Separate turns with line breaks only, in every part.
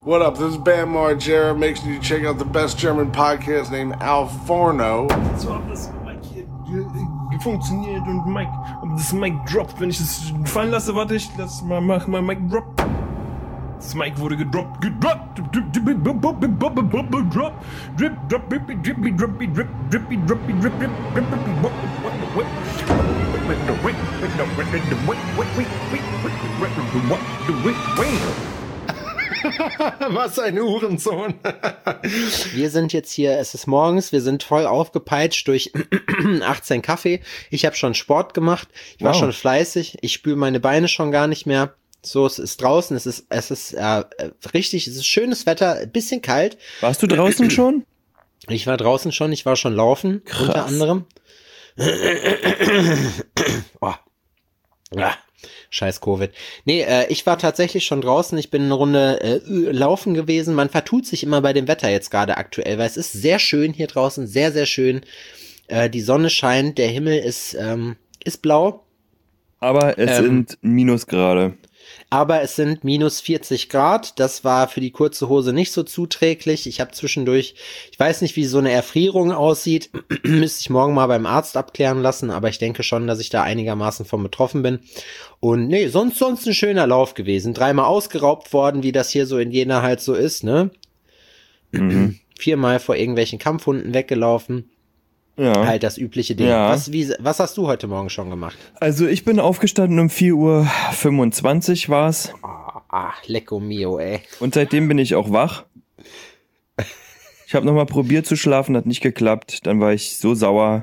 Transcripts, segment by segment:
What up? This is Bam Margera. Make sure you check out the best German podcast named Al Forno.
So, ob das Mic hier funktioniert und ob das Mic droppt, wenn ich es fallen lasse. Warte, ich lass mal Mic drop. Das Mic wurde gedroppt.
Was ein Hurensohn.
Wir sind jetzt hier, es ist morgens, wir sind voll aufgepeitscht durch 18 Kaffee. Ich habe schon Sport gemacht, ich war schon fleißig, ich spüre meine Beine schon gar nicht mehr. So, es ist draußen, es ist richtig, es ist schönes Wetter, ein bisschen kalt.
Warst du draußen schon?
Ich war draußen schon, ich war schon laufen,
Krass.
unter anderem. Oh. Ja. Scheiß Covid. Nee, ich war tatsächlich schon draußen, ich bin eine Runde laufen gewesen. Man vertut sich immer bei dem Wetter jetzt gerade aktuell, weil es ist sehr schön hier draußen, sehr, sehr schön. Die Sonne scheint, der Himmel ist blau.
Aber es sind Minusgrade.
Aber es sind minus 40 Grad. Das war für die kurze Hose nicht so zuträglich. Ich habe zwischendurch, ich weiß nicht, wie so eine Erfrierung aussieht. Müsste ich morgen mal beim Arzt abklären lassen. Aber ich denke schon, dass ich da einigermaßen von betroffen bin. Und nee, sonst ein schöner Lauf gewesen. 3-mal ausgeraubt worden, wie das hier so in Jena halt so ist, ne? 4-mal vor irgendwelchen Kampfhunden weggelaufen.
Ja.
Halt das übliche Ding.
Ja.
Was hast du heute Morgen schon gemacht?
Also ich bin aufgestanden um 4:25 Uhr war's.
Lecco mio, ey.
Und seitdem bin ich auch wach. Ich habe nochmal probiert zu schlafen, hat nicht geklappt. Dann war ich so sauer.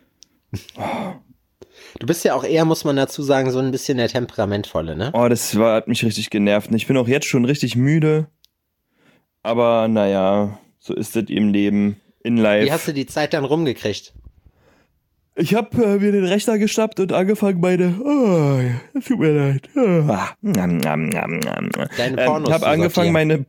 Du bist ja auch eher, muss man dazu sagen, so ein bisschen der Temperamentvolle, ne?
Oh, hat mich richtig genervt. Und ich bin auch jetzt schon richtig müde. Aber naja, so ist es im Leben. In live.
Wie hast du die Zeit dann rumgekriegt?
Ich habe mir den Rechner geschnappt und angefangen tut mir leid.
Deine Pornos
Ich habe angefangen meine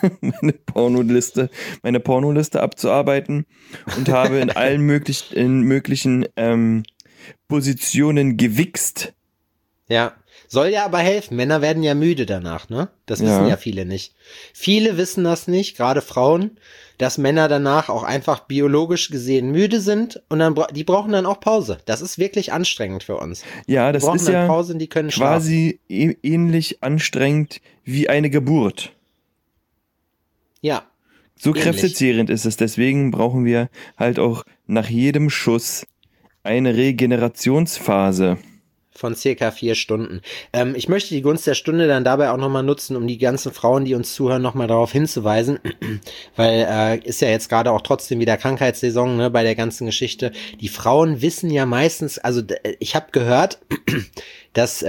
Pornoliste abzuarbeiten und habe in allen möglichen Positionen gewichst.
Ja, soll ja aber helfen. Männer werden ja müde danach, ne? Das wissen ja viele nicht. Viele wissen das nicht, gerade Frauen, dass Männer danach auch einfach biologisch gesehen müde sind und dann die brauchen dann auch Pause. Das ist wirklich anstrengend für uns.
Ja, das ist ja
Pause, die können
quasi ähnlich anstrengend wie eine Geburt.
Ja.
So
ähnlich.
kräftezehrend ist es. Deswegen brauchen wir halt auch nach jedem Schuss eine Regenerationsphase.
Von circa 4 Stunden. Ich möchte die Gunst der Stunde dann dabei auch nochmal nutzen, um die ganzen Frauen, die uns zuhören, nochmal darauf hinzuweisen, weil ist ja jetzt gerade auch trotzdem wieder Krankheitssaison, ne, bei der ganzen Geschichte. Die Frauen wissen ja meistens, also ich habe gehört, dass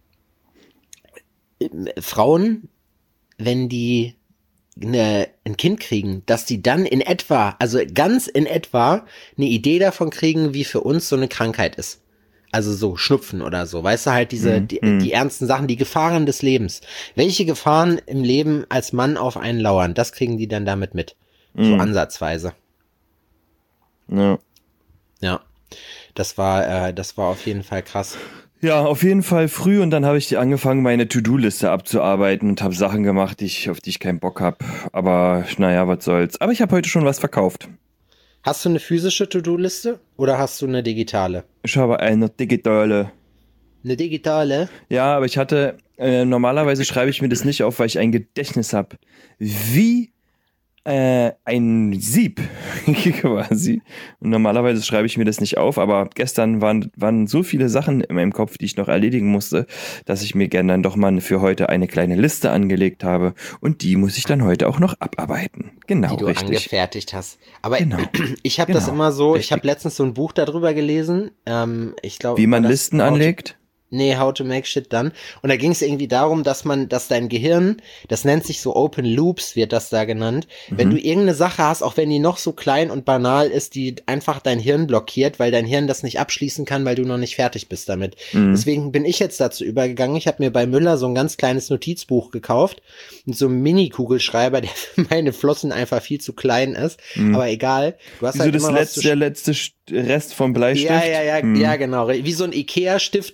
Frauen, wenn die ein Kind kriegen, dass die dann in etwa, also ganz in etwa, eine Idee davon kriegen, wie für uns so eine Krankheit ist. Also so Schnupfen oder so, weißt du, halt die ernsten Sachen, die Gefahren des Lebens. Welche Gefahren im Leben als Mann auf einen lauern, das kriegen die dann damit mit. So ansatzweise.
Ja.
Ja, das war auf jeden Fall krass.
Ja, auf jeden Fall früh und dann habe ich angefangen, meine To-Do-Liste abzuarbeiten und habe Sachen gemacht, auf die ich keinen Bock habe. Aber naja, was soll's. Aber ich habe heute schon was verkauft.
Hast du eine physische To-Do-Liste oder hast du eine digitale?
Ich habe eine digitale.
Eine digitale?
Ja, aber ich hatte, normalerweise schreibe ich mir das nicht auf, weil ich ein Gedächtnis habe. Wie ein Sieb quasi. Und normalerweise schreibe ich mir das nicht auf, aber gestern waren so viele Sachen in meinem Kopf, die ich noch erledigen musste, dass ich mir gerne dann doch mal für heute eine kleine Liste angelegt habe und die muss ich dann heute auch noch abarbeiten. Genau,
die du
richtig.
Angefertigt hast. Aber
Genau.
Ich habe das
Genau,
immer so,
richtig.
ich habe letztens so ein Buch darüber gelesen, ich glaube,
Wie man Listen anlegt?
Nee, How to Make Shit Done. Und da ging es irgendwie darum, dass dein Gehirn, das nennt sich so Open Loops, wird das da genannt. Wenn du irgendeine Sache hast, auch wenn die noch so klein und banal ist, die einfach dein Hirn blockiert, weil dein Hirn das nicht abschließen kann, weil du noch nicht fertig bist damit. Deswegen bin ich jetzt dazu übergegangen. Ich habe mir bei Müller so ein ganz kleines Notizbuch gekauft mit so einem Mini-Kugelschreiber, der für meine Flossen einfach viel zu klein ist. Aber egal. Du hast
Wieso
halt immer
der letzte Rest vom Bleistift?
Ja, genau. Wie so ein Ikea-Stift, nur in schmal.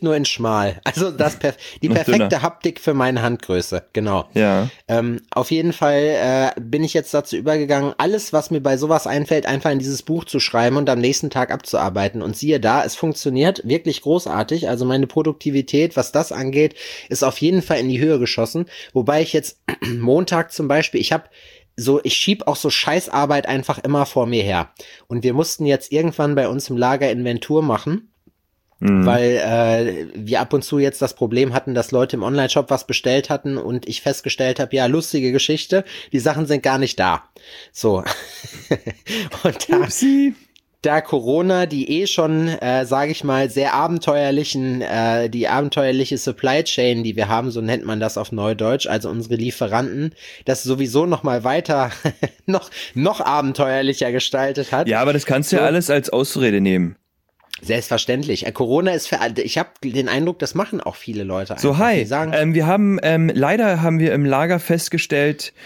schmal. Also die
Noch
perfekte
dünner.
Haptik für meine Handgröße, genau.
Ja.
Auf jeden Fall bin ich jetzt dazu übergegangen, alles, was mir bei sowas einfällt, einfach in dieses Buch zu schreiben und am nächsten Tag abzuarbeiten. Und siehe da, es funktioniert wirklich großartig. Also meine Produktivität, was das angeht, ist auf jeden Fall in die Höhe geschossen. Wobei ich jetzt Montag zum Beispiel, ich schieb auch so Scheißarbeit einfach immer vor mir her. Und wir mussten jetzt irgendwann bei uns im Lager Inventur machen, weil wir ab und zu jetzt das Problem hatten, dass Leute im Onlineshop was bestellt hatten und ich festgestellt habe, ja, lustige Geschichte, die Sachen sind gar nicht da. So. Und da Corona die schon, sage ich mal, sehr die abenteuerliche Supply Chain, die wir haben, so nennt man das auf Neudeutsch, also unsere Lieferanten, das sowieso noch mal weiter, noch abenteuerlicher gestaltet hat.
Ja, aber das kannst du ja alles als Ausrede nehmen.
Selbstverständlich. Corona ist ich habe den Eindruck, das machen auch viele Leute einfach.
So, hi.
Die sagen,
Leider haben wir im Lager festgestellt,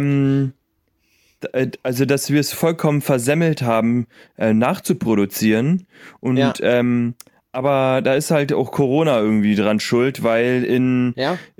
also dass wir es vollkommen versemmelt haben, nachzuproduzieren. Und aber da ist halt auch Corona irgendwie dran schuld, weil in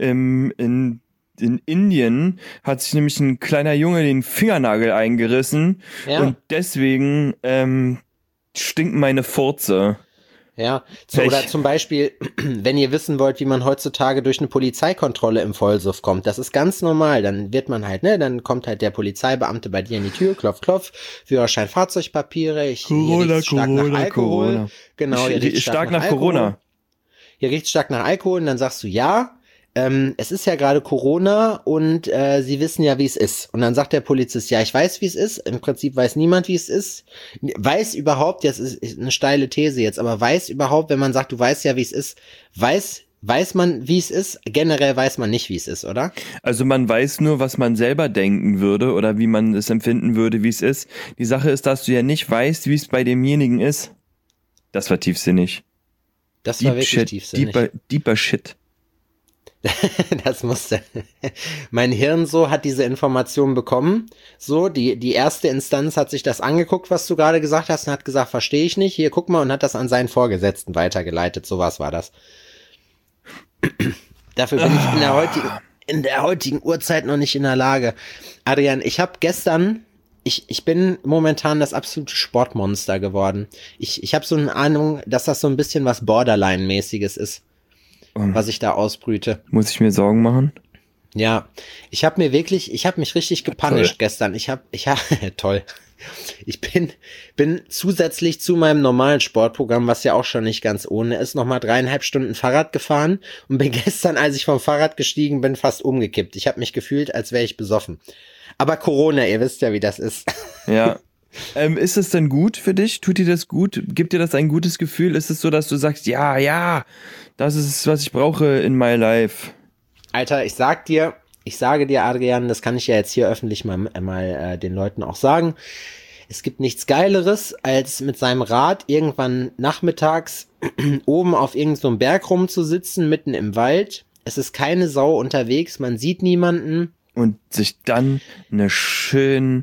Indien hat sich nämlich ein kleiner Junge den Fingernagel eingerissen und deswegen stinken meine Furze.
Ja, oder zum Beispiel, wenn ihr wissen wollt, wie man heutzutage durch eine Polizeikontrolle im Vollsuff kommt, das ist ganz normal, dann wird man halt, dann kommt halt der Polizeibeamte bei dir in die Tür, klopf, klopf, Führerschein, Fahrzeugpapiere,
Corona.
Genau, ihr riecht stark nach Corona. Ihr riecht stark nach Alkohol und dann sagst du, ja, es ist ja gerade Corona und sie wissen ja, wie es ist. Und dann sagt der Polizist, ja, ich weiß, wie es ist. Im Prinzip weiß niemand, wie es ist. Weiß überhaupt, das ist eine steile These jetzt, aber weiß überhaupt, wenn man sagt, du weißt ja, wie es ist, weiß man, wie es ist? Generell weiß man nicht, wie es ist, oder?
Also man weiß nur, was man selber denken würde oder wie man es empfinden würde, wie es ist. Die Sache ist, dass du ja nicht weißt, wie es bei demjenigen ist. Das war tiefsinnig.
Das war wirklich tiefsinnig.
Deeper Shit.
Das musste. Mein Hirn hat diese Information bekommen. So, die erste Instanz hat sich das angeguckt, was du gerade gesagt hast, und hat gesagt, verstehe ich nicht. Hier, guck mal, und hat das an seinen Vorgesetzten weitergeleitet. Sowas war das. Dafür bin ich in der heutigen Uhrzeit noch nicht in der Lage. Adrian, ich habe gestern, ich bin momentan das absolute Sportmonster geworden. Ich habe so eine Ahnung, dass das so ein bisschen was Borderline-mäßiges ist, was ich da ausbrüte.
Muss ich mir Sorgen machen?
Ja, ich habe mich richtig gepunished gestern. Toll. Ich bin zusätzlich zu meinem normalen Sportprogramm, was ja auch schon nicht ganz ohne ist, nochmal 3,5 Stunden Fahrrad gefahren und bin gestern, als ich vom Fahrrad gestiegen bin, fast umgekippt. Ich habe mich gefühlt, als wäre ich besoffen. Aber Corona, ihr wisst ja, wie das ist.
Ja. Ist es denn gut für dich? Tut dir das gut? Gibt dir das ein gutes Gefühl? Ist es so, dass du sagst, ja, das ist, was ich brauche in my life?
Alter, ich sage dir, Adrian, das kann ich ja jetzt hier öffentlich mal den Leuten auch sagen. Es gibt nichts Geileres, als mit seinem Rad irgendwann nachmittags oben auf irgendeinem Berg rumzusitzen, mitten im Wald. Es ist keine Sau unterwegs, man sieht niemanden.
Und sich dann einen schönen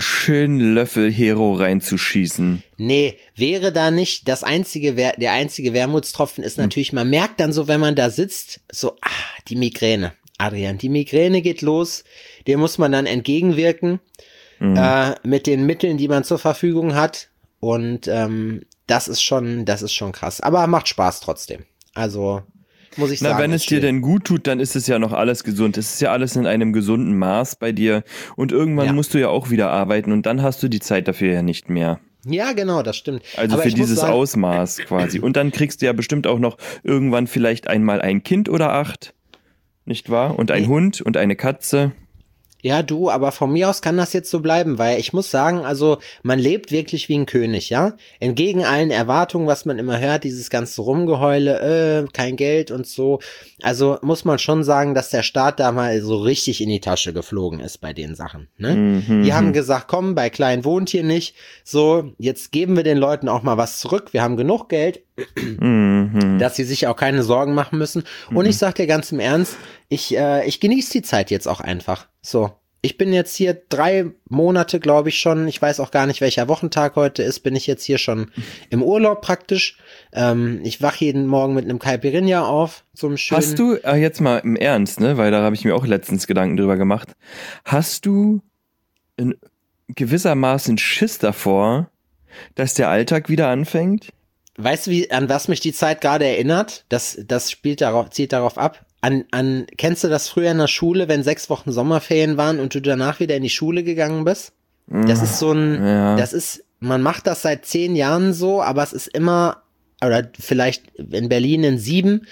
Löffel Hero reinzuschießen.
Nee, wäre da nicht der einzige Wermutstropfen ist natürlich, man merkt dann so, wenn man da sitzt, so, die Migräne. Adrian, die Migräne geht los, der muss man dann entgegenwirken, mit den Mitteln, die man zur Verfügung hat. Und das ist schon krass. Aber macht Spaß trotzdem. Also muss ich sagen.
Wenn es dir denn gut tut, dann ist es ja noch alles gesund. Es ist ja alles in einem gesunden Maß bei dir. Und irgendwann musst du ja auch wieder arbeiten und dann hast du die Zeit dafür ja nicht mehr.
Ja, genau, das stimmt.
Also aber für dieses Ausmaß quasi. Und dann kriegst du ja bestimmt auch noch irgendwann vielleicht einmal ein Kind oder 8, nicht wahr? Und ein Hund und eine Katze.
Ja, du, aber von mir aus kann das jetzt so bleiben, weil ich muss sagen, also man lebt wirklich wie ein König, ja? Entgegen allen Erwartungen, was man immer hört, dieses ganze Rumgeheule, kein Geld und so. Also muss man schon sagen, dass der Staat da mal so richtig in die Tasche geflogen ist bei den Sachen, ne? Die haben gesagt, komm, bei Klein wohnt hier nicht. So, jetzt geben wir den Leuten auch mal was zurück. Wir haben genug Geld, dass sie sich auch keine Sorgen machen müssen. Und ich sag dir ganz im Ernst, ich genieße die Zeit jetzt auch einfach. So, Ich bin jetzt hier 3 Monate, glaube ich schon. Ich weiß auch gar nicht, welcher Wochentag heute ist. Bin ich jetzt hier schon im Urlaub praktisch. Ich wache jeden Morgen mit einem Caipirinha auf. Zum schönen.
Hast du, jetzt mal im Ernst, ne? Weil da habe ich mir auch letztens Gedanken drüber gemacht. Hast du in gewissermaßen Schiss davor, dass der Alltag wieder anfängt?
Weißt du, an was mich die Zeit gerade erinnert? Das zielt darauf ab. Kennst du das früher in der Schule, wenn 6 Wochen Sommerferien waren und du danach wieder in die Schule gegangen bist? Das ist man macht das seit 10 Jahren so, aber es ist immer, oder vielleicht in Berlin in 7,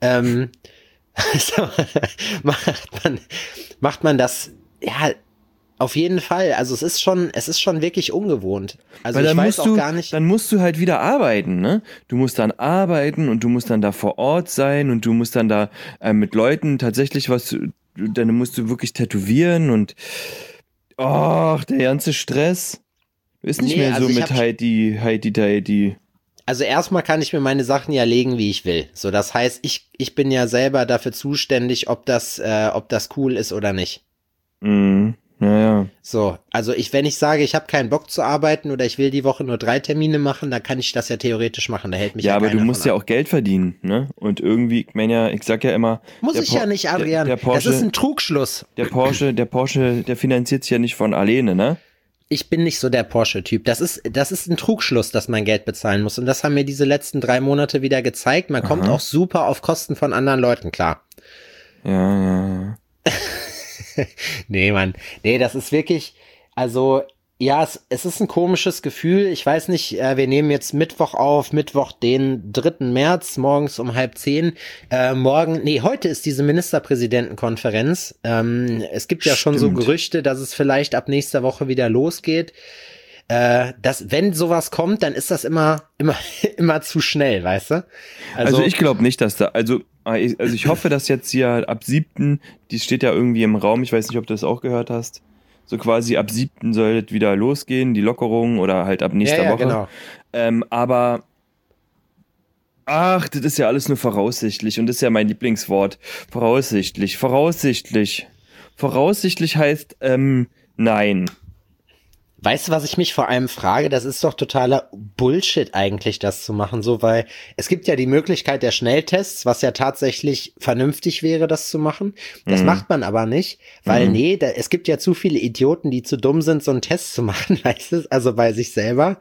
macht man das, ja, auf jeden Fall. Also es ist schon wirklich ungewohnt. Also ich weiß auch gar nicht.
Dann musst du halt wieder arbeiten, ne? Du musst dann arbeiten und du musst dann da vor Ort sein und du musst dann da mit Leuten tatsächlich dann musst du wirklich tätowieren und der ganze Stress ist nicht mehr so mit Heidi.
Also erstmal kann ich mir meine Sachen ja legen, wie ich will. So, das heißt, ich bin ja selber dafür zuständig, ob das cool ist oder nicht.
Mhm. Ja.
So, also wenn ich sage, ich habe keinen Bock zu arbeiten oder ich will die Woche nur 3 Termine machen, dann kann ich das ja theoretisch machen. Da hält mich ja
aber
keiner
du musst
von
ja
ab.
auch Geld verdienen, ne? Und irgendwie, ich sag ja immer.
Muss ich ja nicht, Adrian.
Der Porsche,
das ist ein Trugschluss.
Der Porsche, der finanziert sich ja nicht von alleine, ne?
Ich bin nicht so der Porsche-Typ. Das ist ein Trugschluss, dass man Geld bezahlen muss. Und das haben mir diese letzten 3 Monate wieder gezeigt. Man kommt auch super auf Kosten von anderen Leuten klar.
Ja.
Nee, Mann. Nee, das ist wirklich, also, ja, es ist ein komisches Gefühl. Ich weiß nicht, wir nehmen jetzt Mittwoch auf, Mittwoch, den 3. März, morgens um 9:30. Heute ist diese Ministerpräsidentenkonferenz. Es gibt ja schon so Gerüchte, dass es vielleicht ab nächster Woche wieder losgeht. Wenn sowas kommt, dann ist das immer zu schnell, weißt du?
Also ich glaube nicht, dass also ich hoffe, dass jetzt hier ab 7., die steht ja irgendwie im Raum, ich weiß nicht, ob du das auch gehört hast, so quasi ab 7. soll es wieder losgehen, die Lockerung oder halt ab nächster Woche. Genau. Aber das ist ja alles nur voraussichtlich und das ist ja mein Lieblingswort. Voraussichtlich. Voraussichtlich heißt nein.
Weißt du, was ich mich vor allem frage? Das ist doch totaler Bullshit eigentlich, das zu machen, so, weil es gibt ja die Möglichkeit der Schnelltests, was ja tatsächlich vernünftig wäre, das zu machen. Das macht man aber nicht, weil es gibt ja zu viele Idioten, die zu dumm sind, so einen Test zu machen, weißt du, also bei sich selber.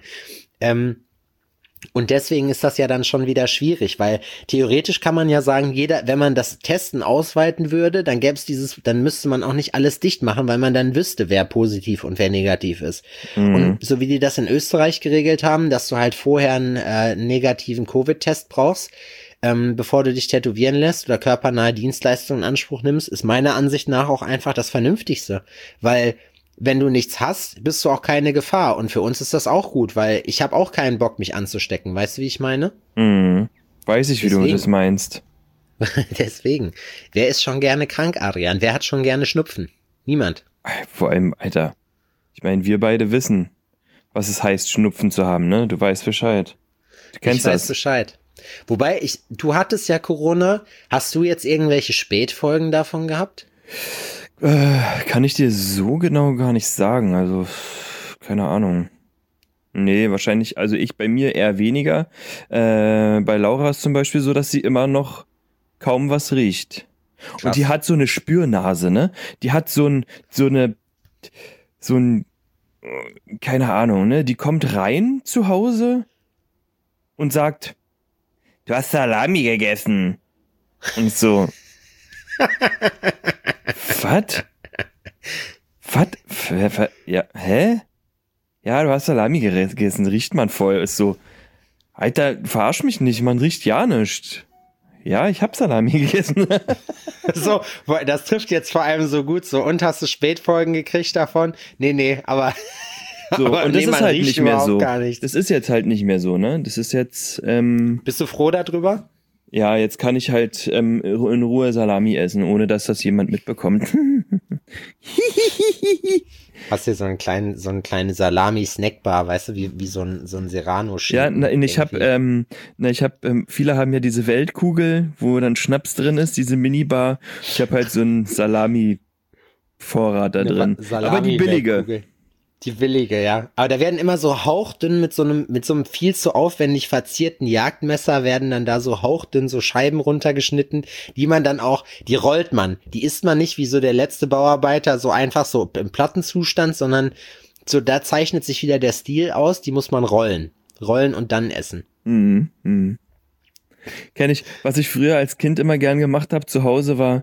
Und deswegen ist das ja dann schon wieder schwierig, weil theoretisch kann man ja sagen, wenn man das Testen ausweiten würde, dann dann müsste man auch nicht alles dicht machen, weil man dann wüsste, wer positiv und wer negativ ist. Und so wie die das in Österreich geregelt haben, dass du halt vorher einen negativen Covid-Test brauchst, bevor du dich tätowieren lässt oder körpernahe Dienstleistungen in Anspruch nimmst, ist meiner Ansicht nach auch einfach das Vernünftigste, weil wenn du nichts hast, bist du auch keine Gefahr. Und für uns ist das auch gut, weil ich habe auch keinen Bock, mich anzustecken. Weißt du, wie ich meine?
Weiß ich, wie du das meinst.
Deswegen. Wer ist schon gerne krank, Adrian? Wer hat schon gerne Schnupfen? Niemand.
Vor allem, Alter. Ich meine, wir beide wissen, was es heißt, Schnupfen zu haben, ne? Du weißt Bescheid. Du kennst das. Ich weiß
Bescheid. Wobei, du hattest ja Corona. Hast du jetzt irgendwelche Spätfolgen davon gehabt?
Kann ich dir so genau gar nicht sagen, also keine Ahnung. Nee, wahrscheinlich, also bei mir eher weniger. Bei Laura ist zum Beispiel so, dass sie immer noch kaum was riecht. Krass. Und die hat so eine Spürnase, ne? Die hat so ein, keine Ahnung, ne? Die kommt rein zu Hause und sagt, du hast Salami gegessen. Und so. Was? Ja, hä? Ja, du hast Salami gegessen, riecht man voll. Ist so, Alter, verarsch mich nicht, man riecht ja nicht. Ja, ich hab Salami gegessen.
So, das trifft jetzt vor allem so gut so. Und hast du Spätfolgen gekriegt davon? Nee, aber...
So,
aber
und das ist halt nicht mehr so.
Gar nicht.
Das ist jetzt halt nicht mehr so, ne? Das ist jetzt...
Bist du froh darüber?
Ja, jetzt kann ich halt in Ruhe Salami essen, ohne dass das jemand mitbekommt.
Hast du so eine kleine Salami-Snackbar, weißt du, wie so ein Serrano-Schinken.
Ja, ich habe, viele haben ja diese Weltkugel, wo dann Schnaps drin ist, diese Minibar. Ich habe halt so ein Salami Vorrat da
Eine
drin. Aber die billige.
Salami-Weltkugel. Die billige, ja. Aber da werden immer so hauchdünn mit so einem viel zu aufwendig verzierten Jagdmesser werden dann da so hauchdünn so Scheiben runtergeschnitten, die man dann auch, die rollt man. Die isst man nicht wie so der letzte Bauarbeiter so einfach so im Plattenzustand, sondern so da zeichnet sich wieder der Stil aus, die muss man rollen. Rollen und dann essen.
Kenn ich. Was ich früher als Kind immer gern gemacht habe zu Hause war,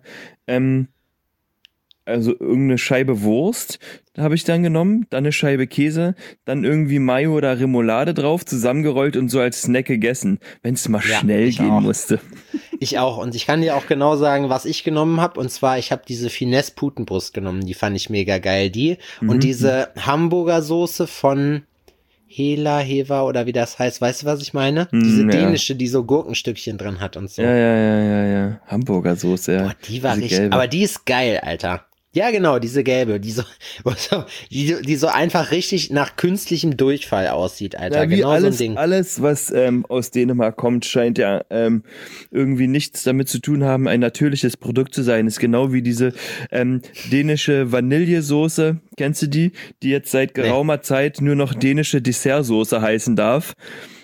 also irgendeine Scheibe Wurst habe ich dann genommen, dann eine Scheibe Käse, dann irgendwie Mayo oder Remoulade drauf, zusammengerollt und so als Snack gegessen, wenn es mal schnell gehen musste.
Ich auch. Und ich kann dir auch genau sagen, was ich genommen habe. Und zwar, ich habe diese Finesse-Putenbrust genommen. Die fand ich mega geil. Die und diese Hamburger Soße von Heva oder wie das heißt. Weißt du, was ich meine? Diese dänische, die so Gurkenstückchen drin hat und so.
Ja. Hamburger Soße, ja.
Boah, die war richtig,
gelbe.
aber die ist geil, Alter. Ja, genau, diese gelbe, die so einfach richtig nach künstlichem Durchfall aussieht, Alter.
Ja, wie
genau
alles,
so ein Ding.
alles, was aus Dänemark kommt, scheint ja irgendwie nichts damit zu tun haben, ein natürliches Produkt zu sein. Ist genau wie diese dänische Vanillesoße, kennst du die? Die jetzt seit geraumer Zeit nur noch dänische Dessertsoße heißen darf.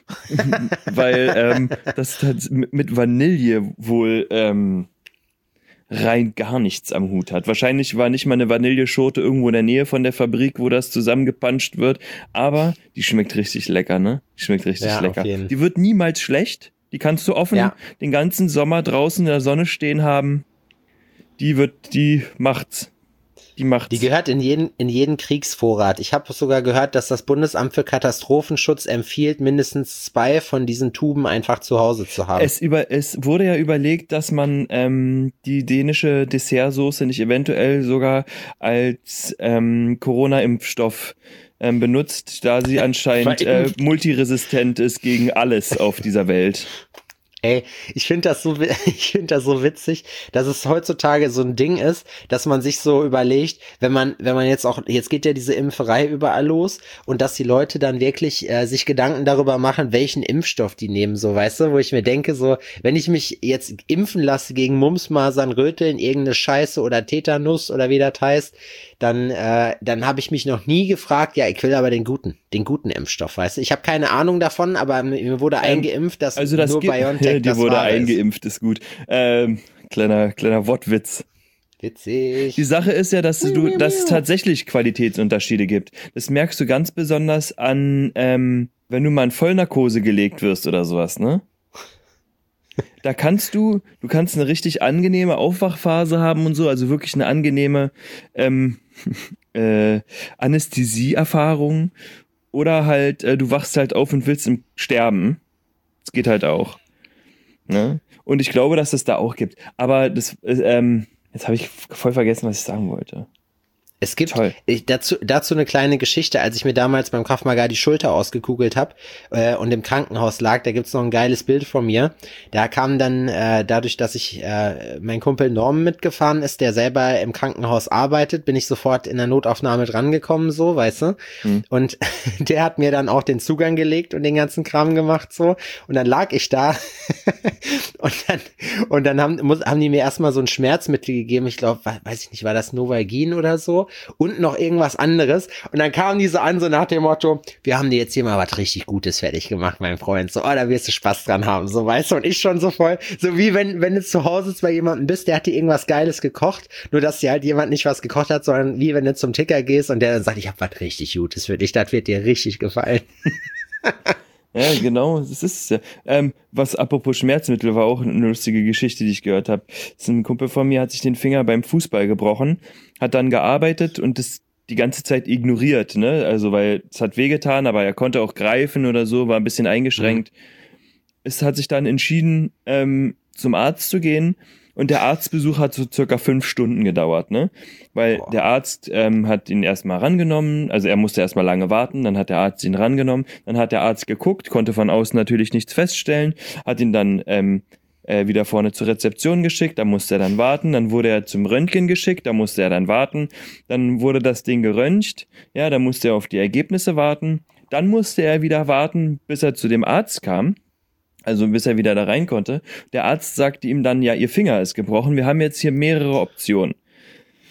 Weil das mit Vanille wohl rein gar nichts am Hut hat. Wahrscheinlich war nicht mal eine Vanilleschote irgendwo in der Nähe von der Fabrik, wo das zusammengepanscht wird, aber die schmeckt richtig lecker, ne? Die schmeckt richtig lecker. Die wird niemals schlecht. Die kannst du offen den ganzen Sommer draußen in der Sonne stehen haben. Die macht's. Die
gehört in jeden Kriegsvorrat. Ich habe sogar gehört, dass das Bundesamt für Katastrophenschutz empfiehlt, mindestens 2 von diesen Tuben einfach zu Hause zu haben.
Es wurde ja überlegt, dass man die dänische Dessertsoße nicht eventuell sogar als Corona-Impfstoff benutzt, da sie anscheinend multiresistent ist gegen alles auf dieser Welt.
Ey, ich finde das so witzig, dass es heutzutage so ein Ding ist, dass man sich so überlegt, wenn man jetzt geht ja diese Impferei überall los und dass die Leute dann wirklich sich Gedanken darüber machen, welchen Impfstoff die nehmen, so, weißt du, wo ich mir denke, so, wenn ich mich jetzt impfen lasse gegen Mumps, Masern, Röteln, irgendeine Scheiße oder Tetanus oder wie das heißt, dann habe ich mich noch nie gefragt, ja, ich will aber den guten Impfstoff, weißt du. Ich habe keine Ahnung davon, aber mir wurde eingeimpft, dass
also das
nur BioNTech
die wurde eingeimpft, ist gut. Kleiner Wortwitz.
Witzig.
Die Sache ist ja, dass es tatsächlich Qualitätsunterschiede gibt. Das merkst du ganz besonders an, wenn du mal in Vollnarkose gelegt wirst oder sowas, ne? Da kannst du kannst eine richtig angenehme Aufwachphase haben und so, also wirklich eine angenehme Anästhesieerfahrung oder halt, du wachst halt auf und willst sterben. Das geht halt auch. Ne? Und ich glaube, dass es da auch gibt. Aber jetzt habe ich voll vergessen, was ich sagen wollte.
Es gibt dazu eine kleine Geschichte, als ich mir damals beim Krav Maga die Schulter ausgekugelt habe und im Krankenhaus lag, da gibt's noch ein geiles Bild von mir. Da kam dann, dadurch, dass ich mein Kumpel Norman mitgefahren ist, der selber im Krankenhaus arbeitet, bin ich sofort in der Notaufnahme drangekommen, so, weißt du. Und der hat mir dann auch den Zugang gelegt und den ganzen Kram gemacht, so. Und dann lag ich da und dann haben die mir erstmal so ein Schmerzmittel gegeben. Ich glaube, weiß ich nicht, war das Novalgin oder so? Und noch irgendwas anderes. Und dann kamen die so an, so nach dem Motto, wir haben dir jetzt hier mal was richtig Gutes fertig gemacht, mein Freund. So, da wirst du Spaß dran haben. So, weißt du, und ich schon so voll, so wie wenn du zu Hause bei jemandem bist, der hat dir irgendwas Geiles gekocht, nur dass dir halt jemand nicht was gekocht hat, sondern wie wenn du zum Ticker gehst und der dann sagt, ich hab was richtig Gutes für dich, das wird dir richtig gefallen.
Ja, genau, das ist es ja. Was apropos Schmerzmittel war auch eine lustige Geschichte, die ich gehört habe. Ein Kumpel von mir hat sich den Finger beim Fußball gebrochen, hat dann gearbeitet und das die ganze Zeit ignoriert, ne? Also weil es hat wehgetan, aber er konnte auch greifen oder so, war ein bisschen eingeschränkt. Es hat sich dann entschieden, zum Arzt zu gehen. Und der Arztbesuch hat so circa 5 Stunden gedauert, ne? Weil der Arzt hat ihn erstmal rangenommen, also er musste erstmal lange warten, dann hat der Arzt ihn rangenommen, dann hat der Arzt geguckt, konnte von außen natürlich nichts feststellen, hat ihn dann wieder vorne zur Rezeption geschickt, da musste er dann warten, dann wurde er zum Röntgen geschickt, da musste er dann warten, dann wurde das Ding geröntgt, ja, da musste er auf die Ergebnisse warten, dann musste er wieder warten, bis er zu dem Arzt kam. Also bis er wieder da rein konnte. Der Arzt sagte ihm dann, ja, Ihr Finger ist gebrochen, wir haben jetzt hier mehrere Optionen.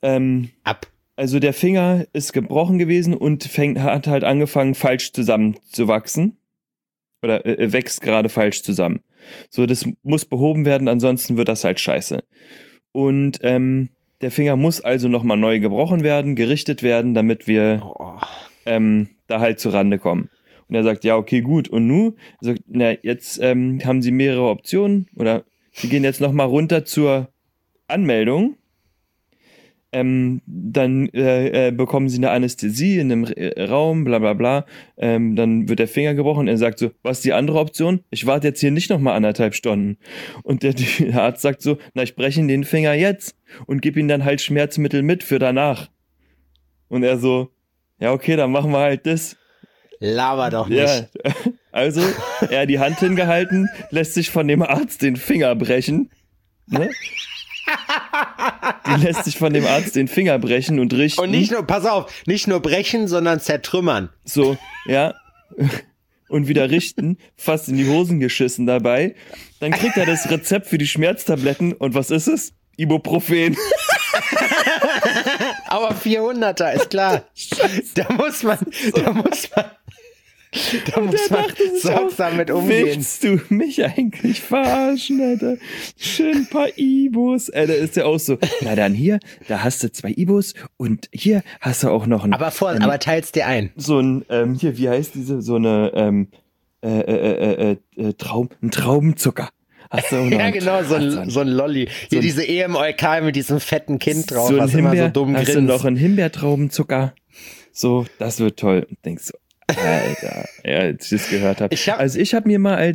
Ab.
Also der Finger ist gebrochen gewesen und hat halt angefangen, falsch zusammenzuwachsen. Oder wächst gerade falsch zusammen. So, das muss behoben werden, ansonsten wird das halt scheiße. Und der Finger muss also nochmal neu gebrochen werden, gerichtet werden, damit wir da halt zur Rande kommen. Und er sagt, ja, okay, gut. Und nu? Er sagt, na, jetzt haben sie mehrere Optionen oder sie gehen jetzt nochmal runter zur Anmeldung. Dann bekommen sie eine Anästhesie in einem Raum, bla bla bla. Dann wird der Finger gebrochen. Er sagt so, was ist die andere Option? Ich warte jetzt hier nicht nochmal 1,5 Stunden. Und der Arzt sagt so, na, ich breche Ihnen den Finger jetzt und gebe ihm dann halt Schmerzmittel mit für danach. Und er so, ja okay, dann machen wir halt das.
Laber doch nicht.
Ja, also er hat die Hand hingehalten, lässt sich von dem Arzt den Finger brechen. Ne? Die lässt sich von dem Arzt den Finger brechen und richten.
Und nicht nur, pass auf, nicht nur brechen, sondern zertrümmern.
So, ja. Und wieder richten, fast in die Hosen geschissen dabei. Dann kriegt er das Rezept für die Schmerztabletten und was ist es? Ibuprofen.
Aber 400er, ist klar. Da muss man sorgsam mit umgehen.
Willst du mich eigentlich verarschen, Alter? Schön ein paar Ibos. Da ist ja auch so, na dann hier, da hast du 2 Ibos und hier hast du auch noch ein...
Aber teilst dir ein.
So ein, hier, wie heißt diese, so eine, ein Traubenzucker. Hast du auch noch
Ja, genau, so ein Lolli. Hier diese EM-Eukal mit diesem fetten Kind drauf,
so ein
was immer so dumm grinst.
Hast du noch einen Himbeertraubenzucker? So, das wird toll. Und denkst so, Alter, ja, als ich das gehört habe. Ich habe mir mal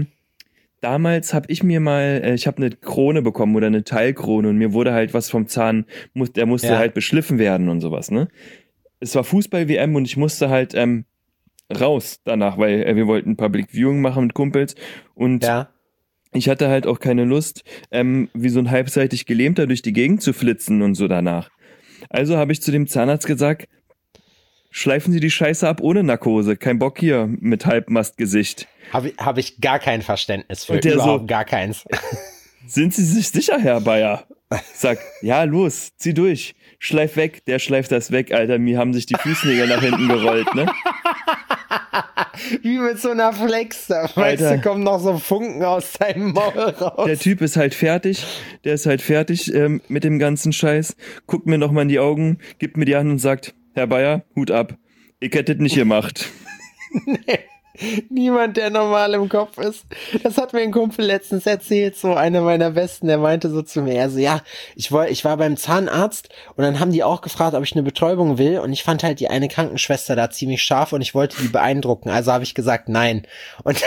damals habe ich mir mal, ich habe eine Krone bekommen oder eine Teilkrone und mir wurde halt was vom Zahn, der musste halt beschliffen werden und sowas, ne? Es war Fußball-WM und ich musste halt raus danach, weil wir wollten Public Viewing machen mit Kumpels und ich hatte halt auch keine Lust, wie so ein halbseitig Gelähmter durch die Gegend zu flitzen und so danach. Also habe ich zu dem Zahnarzt gesagt, schleifen Sie die Scheiße ab ohne Narkose. Kein Bock hier mit Halbmastgesicht.
Hab ich gar kein Verständnis für.
Und der
überhaupt
so,
gar keins.
Sind Sie sich sicher, Herr Bayer? Sag, ja, los, zieh durch. Schleif weg. Der schleift das weg, Alter. Mir haben sich die Fußnägel nach hinten gerollt, ne?
Wie mit so einer Flex. Da weißt du, kommen noch so Funken aus seinem Maul raus.
Der Typ ist halt fertig. Der ist halt fertig mit dem ganzen Scheiß. Guckt mir nochmal in die Augen, gibt mir die Hand und sagt, Herr Bayer, Hut ab. Ich hätte das nicht gemacht.
Nee, niemand, der normal im Kopf ist. Das hat mir ein Kumpel letztens erzählt, so einer meiner Besten, der meinte so zu mir, also ja, ich war beim Zahnarzt und dann haben die auch gefragt, ob ich eine Betäubung will und ich fand halt die eine Krankenschwester da ziemlich scharf und ich wollte die beeindrucken, also habe ich gesagt, nein. Und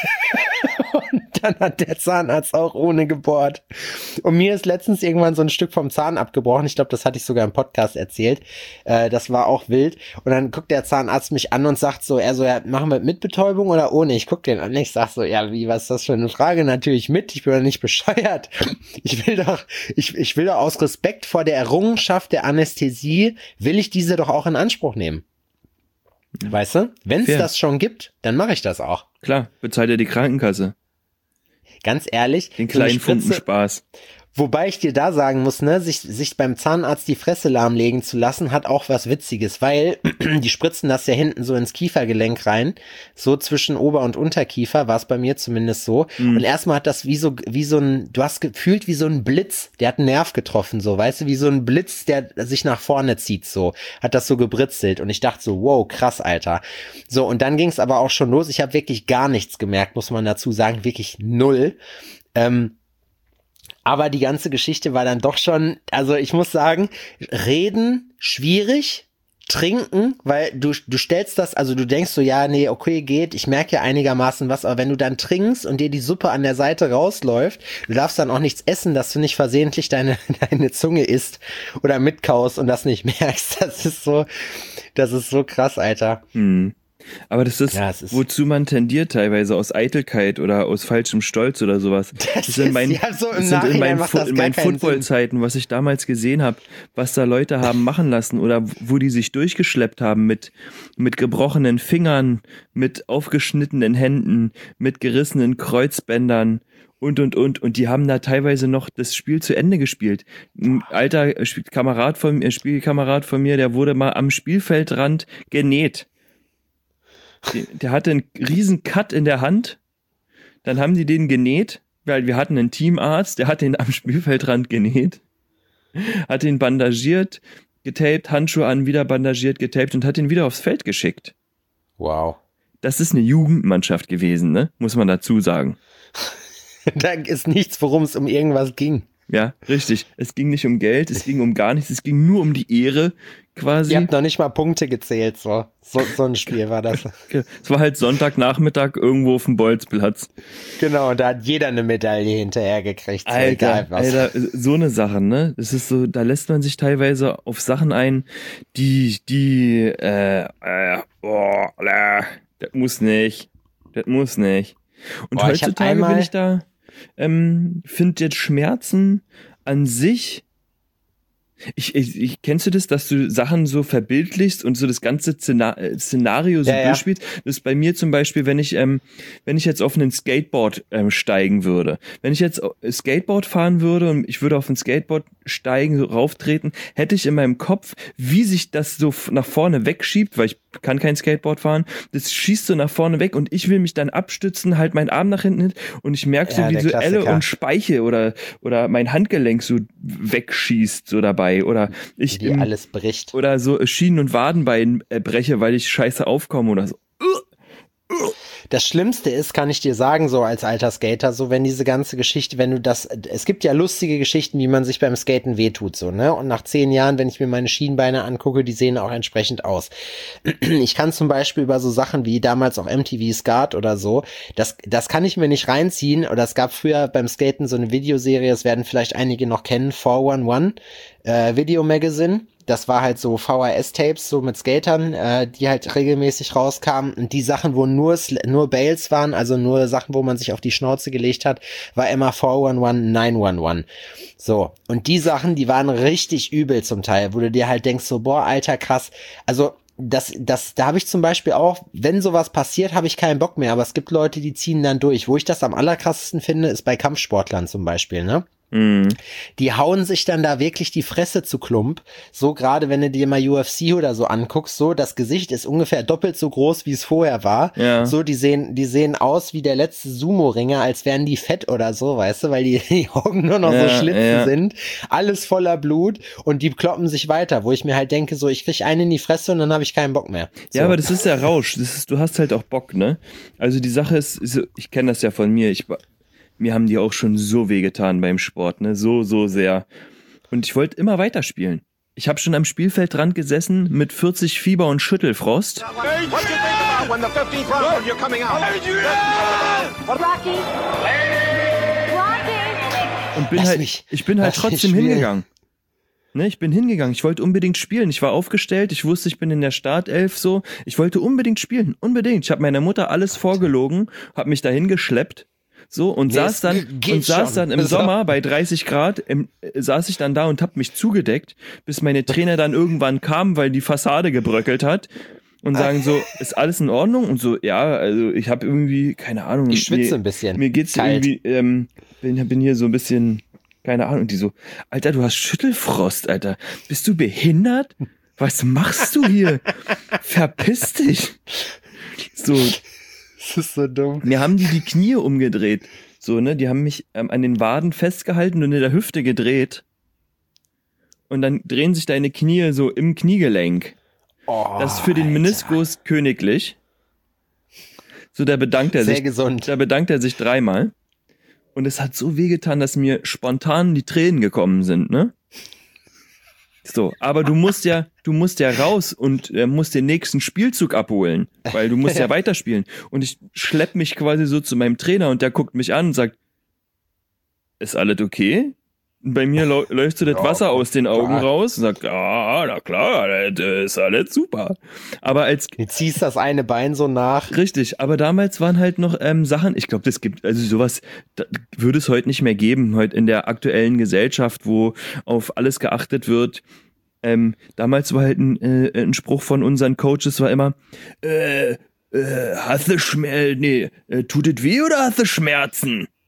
dann hat der Zahnarzt auch ohne gebohrt. Und mir ist letztens irgendwann so ein Stück vom Zahn abgebrochen. Ich glaube, das hatte ich sogar im Podcast erzählt. Das war auch wild. Und dann guckt der Zahnarzt mich an und sagt so, ja, machen wir mit Betäubung oder ohne? Ich guck den an. Ich sag so, ja, was ist das für eine Frage? Natürlich mit. Ich bin doch nicht bescheuert. Ich will doch aus Respekt vor der Errungenschaft der Anästhesie, will ich diese doch auch in Anspruch nehmen. Weißt du? Wenn es das schon gibt, dann mache ich das auch.
Klar, bezahlt ja die Krankenkasse.
Ganz ehrlich.
Den kleinen Funken Spaß.
Wobei ich dir da sagen muss, ne, sich beim Zahnarzt die Fresse lahmlegen zu lassen, hat auch was Witziges, weil die spritzen das ja hinten so ins Kiefergelenk rein, so zwischen Ober- und Unterkiefer, war es bei mir zumindest so. Und erstmal hat das wie so ein, du hast gefühlt wie so ein Blitz, der hat einen Nerv getroffen, so, weißt du, wie so ein Blitz, der sich nach vorne zieht, so, hat das so gebritzelt und ich dachte so, wow, krass, Alter. So, und dann ging es aber auch schon los, ich habe wirklich gar nichts gemerkt, muss man dazu sagen, wirklich null. Aber die ganze Geschichte war dann doch schon, also ich muss sagen, reden schwierig, trinken, weil du stellst das, also du denkst so, ja, nee, okay, geht, ich merke ja einigermaßen was, aber wenn du dann trinkst und dir die Suppe an der Seite rausläuft, du darfst dann auch nichts essen, dass du nicht versehentlich deine Zunge isst oder mitkaust und das nicht merkst, das ist so krass, Alter.
Aber das ist, wozu man tendiert teilweise, aus Eitelkeit oder aus falschem Stolz oder sowas. Das ist in meinen Football-Zeiten, was ich damals gesehen habe, was da Leute haben machen lassen oder wo die sich durchgeschleppt haben mit gebrochenen Fingern, mit aufgeschnittenen Händen, mit gerissenen Kreuzbändern Und die haben da teilweise noch das Spiel zu Ende gespielt. Ein alter Spielkamerad von mir, der wurde mal am Spielfeldrand genäht. Der hatte einen riesen Cut in der Hand. Dann haben die den genäht, weil wir hatten einen Teamarzt, der hat den am Spielfeldrand genäht. Hat ihn bandagiert, getaped, Handschuhe an, wieder bandagiert, getaped und hat ihn wieder aufs Feld geschickt.
Wow.
Das ist eine Jugendmannschaft gewesen, ne? Muss man dazu sagen.
Da ist nichts, worum es um irgendwas ging.
Ja, richtig. Es ging nicht um Geld, es ging um gar nichts, es ging nur um die Ehre quasi.
Ihr habt noch nicht mal Punkte gezählt, so ein Spiel war das.
Es war halt Sonntagnachmittag irgendwo auf dem Bolzplatz.
Genau, und da hat jeder eine Medaille hinterher gekriegt. So egal was.
Alter, so eine Sache, ne? Das ist so, da lässt man sich teilweise auf Sachen ein, das muss nicht. Und
Boah,
heutzutage bin ich da, finde jetzt Schmerzen an sich. Ich kennst du das, dass du Sachen so verbildlichst und so das ganze Szenario so durchspielst? Das ist bei mir zum Beispiel, wenn ich jetzt auf einen Skateboard steigen würde. Wenn ich jetzt Skateboard fahren würde und ich würde auf ein Skateboard steigen, so rauftreten, hätte ich in meinem Kopf, wie sich das so nach vorne wegschiebt, weil ich kann kein Skateboard fahren, das schießt so nach vorne weg und ich will mich dann abstützen, halt meinen Arm nach hinten hin und ich merke so, wie so Elle und Speiche oder mein Handgelenk so wegschießt so dabei oder ich
alles bricht.
Oder so Schienen- und Wadenbein breche, weil ich scheiße aufkomme oder so.
Das Schlimmste ist, kann ich dir sagen, so als alter Skater, so wenn diese ganze Geschichte, es gibt ja lustige Geschichten, wie man sich beim Skaten wehtut, so, ne? Und nach 10 Jahren, wenn ich mir meine Schienbeine angucke, die sehen auch entsprechend aus. Ich kann zum Beispiel über so Sachen wie damals auch MTV Skat oder so, das kann ich mir nicht reinziehen, oder es gab früher beim Skaten so eine Videoserie, das werden vielleicht einige noch kennen, 411, Video Magazine. Das war halt so VHS-Tapes, so mit Skatern, die halt regelmäßig rauskamen. Und die Sachen, wo nur Bails waren, also nur Sachen, wo man sich auf die Schnauze gelegt hat, war immer 411, 911. So. Und die Sachen, die waren richtig übel zum Teil, wo du dir halt denkst so, boah, alter, krass. Also, da habe ich zum Beispiel auch, wenn sowas passiert, habe ich keinen Bock mehr. Aber es gibt Leute, die ziehen dann durch. Wo ich das am allerkrassesten finde, ist bei Kampfsportlern zum Beispiel, ne? Die hauen sich dann da wirklich die Fresse zu Klump. So gerade, wenn du dir mal UFC oder so anguckst, so das Gesicht ist ungefähr doppelt so groß, wie es vorher war. Ja. So, die sehen aus wie der letzte Sumo-Ringer, als wären die fett oder so, weißt du, weil die Augen nur noch so Schlitzen sind. Alles voller Blut und die kloppen sich weiter, wo ich mir halt denke, so, ich krieg einen in die Fresse und dann habe ich keinen Bock mehr. So.
Ja, aber das ist der Rausch. Du hast halt auch Bock, ne? Also die Sache ist ich kenne das ja von mir, mir haben die auch schon so wehgetan beim Sport, ne? So sehr. Und ich wollte immer weiterspielen. Ich habe schon am Spielfeldrand gesessen mit 40 Fieber und Schüttelfrost. Und ich bin halt trotzdem hingegangen. Ne, ich bin hingegangen. Ich wollte unbedingt spielen. Ich war aufgestellt. Ich wusste, ich bin in der Startelf so. Ich wollte unbedingt spielen. Unbedingt. Ich habe meiner Mutter alles vorgelogen, habe mich dahin geschleppt. So, und saß dann im Sommer bei 30 Grad, saß ich dann da und hab mich zugedeckt, bis meine Trainer dann irgendwann kamen, weil die Fassade gebröckelt hat und sagen so, ist alles in Ordnung? Und so, ja, also ich habe irgendwie, keine Ahnung.
Ich schwitze ein bisschen.
Mir geht's kalt. Irgendwie, bin hier so ein bisschen, keine Ahnung, die so, Alter, du hast Schüttelfrost, Alter. Bist du behindert? Was machst du hier? Verpiss dich. So.
Das ist so dumm.
Mir haben die Knie umgedreht. So, ne? Die haben mich an den Waden festgehalten und in der Hüfte gedreht. Und dann drehen sich deine Knie so im Kniegelenk. Oh, das ist für den Meniskus königlich. So, da bedankt er sich 3-mal. Und es hat so wehgetan, dass mir spontan die Tränen gekommen sind, ne? So, aber du musst ja raus und musst den nächsten Spielzug abholen, weil du musst ja weiterspielen. Und ich schlepp mich quasi so zu meinem Trainer und der guckt mich an und sagt, ist alles okay? Und bei mir läuft so das Wasser aus den Augen raus und sagt, na klar, das ist alles super. Aber
du ziehst das eine Bein so nach.
Richtig, aber damals waren halt noch Sachen, ich glaube, das gibt, also sowas würde es heute nicht mehr geben, heute in der aktuellen Gesellschaft, wo auf alles geachtet wird. Damals war halt ein Spruch von unseren Coaches war immer, hast du tut es weh oder hast du Schmerzen?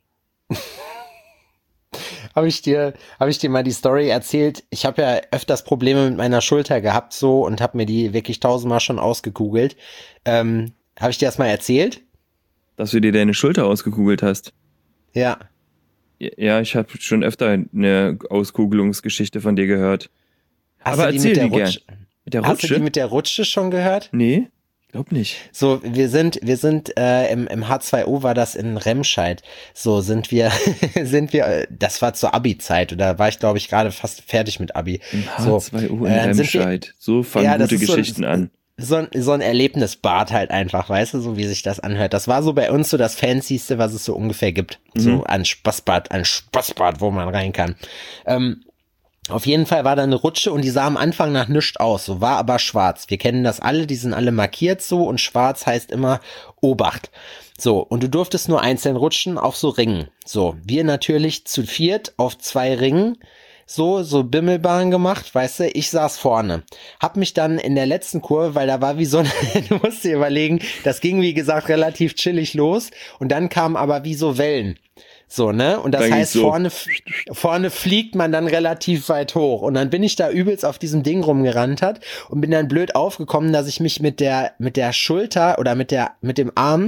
Habe ich dir mal die Story erzählt? Ich habe ja öfters Probleme mit meiner Schulter gehabt so und habe mir die wirklich 1000-mal schon ausgekugelt. Habe ich dir das mal erzählt?
Dass du dir deine Schulter ausgekugelt hast.
Ja.
Ja, ich habe schon öfter eine Auskugelungsgeschichte von dir gehört. Aber erzähl die gern. Mit der Rutsche?
Hast du die mit der Rutsche schon gehört?
Nee, glaub nicht.
So, wir sind im H2O war das in Remscheid. So sind wir, das war zur Abi-Zeit oder war ich, glaube ich, gerade fast fertig mit Abi.
Im H2O in Remscheid. So fangen gute Geschichten an.
So ein Erlebnisbad halt einfach, weißt du, so wie sich das anhört. Das war so bei uns so das Fancyste, was es so ungefähr gibt. So ein Spaßbad, wo man rein kann. Auf jeden Fall war da eine Rutsche und die sah am Anfang nach nichts aus, so war aber schwarz. Wir kennen das alle, die sind alle markiert so und schwarz heißt immer Obacht. So, und du durftest nur einzeln rutschen auf so Ringen. So, wir natürlich zu viert auf 2 Ringen. So Bimmelbahn gemacht, weißt du, ich saß vorne. Hab mich dann in der letzten Kurve, weil da war wie so du musst dir überlegen, das ging wie gesagt relativ chillig los und dann kamen aber wie so Wellen. So, ne? Und das
dann
heißt,
so.
vorne fliegt man dann relativ weit hoch. Und dann bin ich da übelst auf diesem Ding rumgerannt und bin dann blöd aufgekommen, dass ich mich mit der Schulter oder mit dem Arm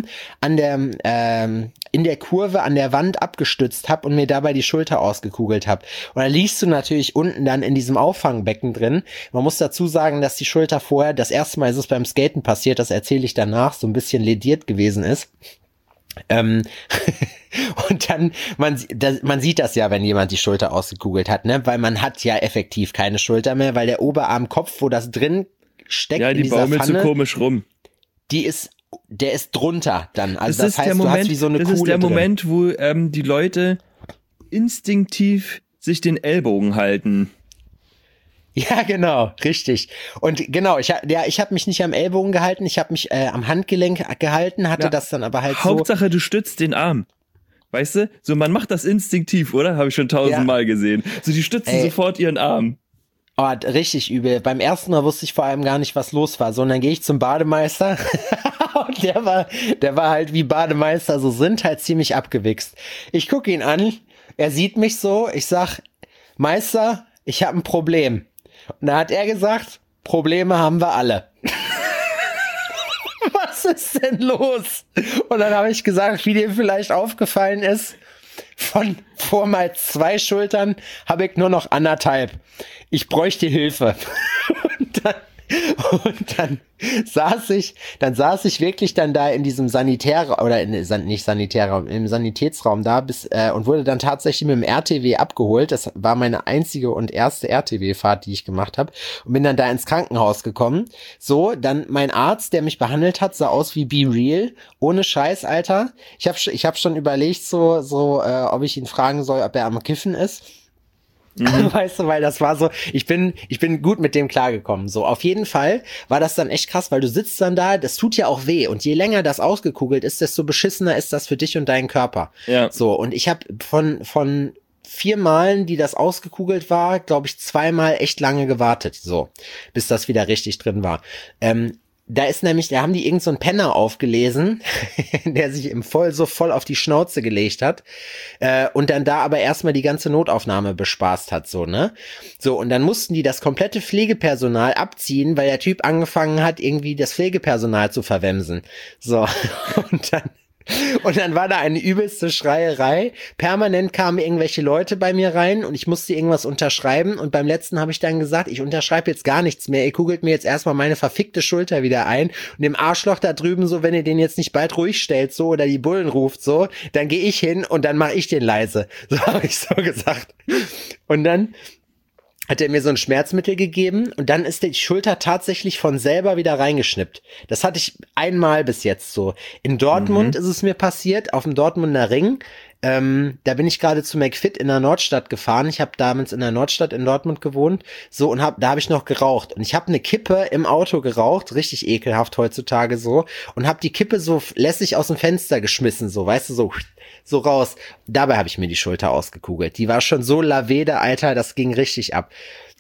in der Kurve an der Wand abgestützt habe und mir dabei die Schulter ausgekugelt habe. Und da liegst du natürlich unten dann in diesem Auffangbecken drin. Man muss dazu sagen, dass die Schulter vorher, das erste Mal ist es beim Skaten passiert, das erzähle ich danach, so ein bisschen lediert gewesen ist. Und dann, man sieht das ja, wenn jemand die Schulter ausgekugelt hat, ne, weil man hat ja effektiv keine Schulter mehr, weil der Oberarmkopf, wo das drin steckt,
ja,
in dieser Pfanne,
baumelt so komisch rum.
der ist drunter dann. Also
das
heißt, du hast wie so eine Kuhle
Das ist der
drin.
Moment, wo die Leute instinktiv sich den Ellbogen halten.
Ja, genau, richtig. Und genau, ich habe mich nicht am Ellbogen gehalten, ich habe mich am Handgelenk gehalten, hatte das dann aber halt
Hauptsache, du stützt den Arm. Weißt du? So, man macht das instinktiv, oder? Habe ich schon 1000-mal gesehen. So, die stützen sofort ihren Arm.
Oh, richtig übel. Beim ersten Mal wusste ich vor allem gar nicht, was los war. So, und dann gehe ich zum Bademeister und der war halt wie Bademeister so sind, halt ziemlich abgewichst. Ich gucke ihn an, er sieht mich so, ich sag, Meister, ich habe ein Problem. Und da hat er gesagt, Probleme haben wir alle. Was ist denn los? Und dann habe ich gesagt, wie dir vielleicht aufgefallen ist, von vormals 2 Schultern habe ich nur noch 1,5. Ich bräuchte Hilfe. Und dann saß ich wirklich dann da in diesem Sanitärraum, oder nicht Sanitärraum, im Sanitätsraum da und wurde dann tatsächlich mit dem RTW abgeholt. Das war meine einzige und erste RTW-Fahrt, die ich gemacht habe, und bin dann da ins Krankenhaus gekommen. So, dann mein Arzt, der mich behandelt hat, sah aus wie Be Real, ohne Scheiß, Alter. Ich hab schon überlegt, ob ich ihn fragen soll, ob er am Kiffen ist. Weißt du, weil das war so, ich bin gut mit dem klargekommen. So, auf jeden Fall war das dann echt krass, weil du sitzt dann da, das tut ja auch weh. Und je länger das ausgekugelt ist, desto beschissener ist das für dich und deinen Körper. Ja. So, und ich habe von 4 Malen, die das ausgekugelt war, glaube ich, 2-mal echt lange gewartet. So, bis das wieder richtig drin war. Da haben die irgend so einen Penner aufgelesen, der sich voll auf die Schnauze gelegt hat, und dann da aber erstmal die ganze Notaufnahme bespaßt hat, so, ne? So, und dann mussten die das komplette Pflegepersonal abziehen, weil der Typ angefangen hat, irgendwie das Pflegepersonal zu verwemsen. So, und dann war da eine übelste Schreierei. Permanent kamen irgendwelche Leute bei mir rein und ich musste irgendwas unterschreiben. Und beim letzten habe ich dann gesagt, ich unterschreibe jetzt gar nichts mehr. Ihr kugelt mir jetzt erstmal meine verfickte Schulter wieder ein. Und dem Arschloch da drüben so, wenn ihr den jetzt nicht bald ruhig stellt, so, oder die Bullen ruft, so, dann gehe ich hin und dann mache ich den leise. So habe ich so gesagt. Und dann hat er mir so ein Schmerzmittel gegeben und dann ist die Schulter tatsächlich von selber wieder reingeschnippt. Das hatte ich einmal bis jetzt so. In Dortmund ist es mir passiert, auf dem Dortmunder Ring. Da bin ich gerade zu McFit in der Nordstadt gefahren. Ich habe damals in der Nordstadt in Dortmund gewohnt. So, und da habe ich noch geraucht. Und ich habe eine Kippe im Auto geraucht, richtig ekelhaft heutzutage so. Und habe die Kippe so lässig aus dem Fenster geschmissen, so, weißt du, so raus. Dabei habe ich mir die Schulter ausgekugelt. Die war schon so lavede, Alter, das ging richtig ab.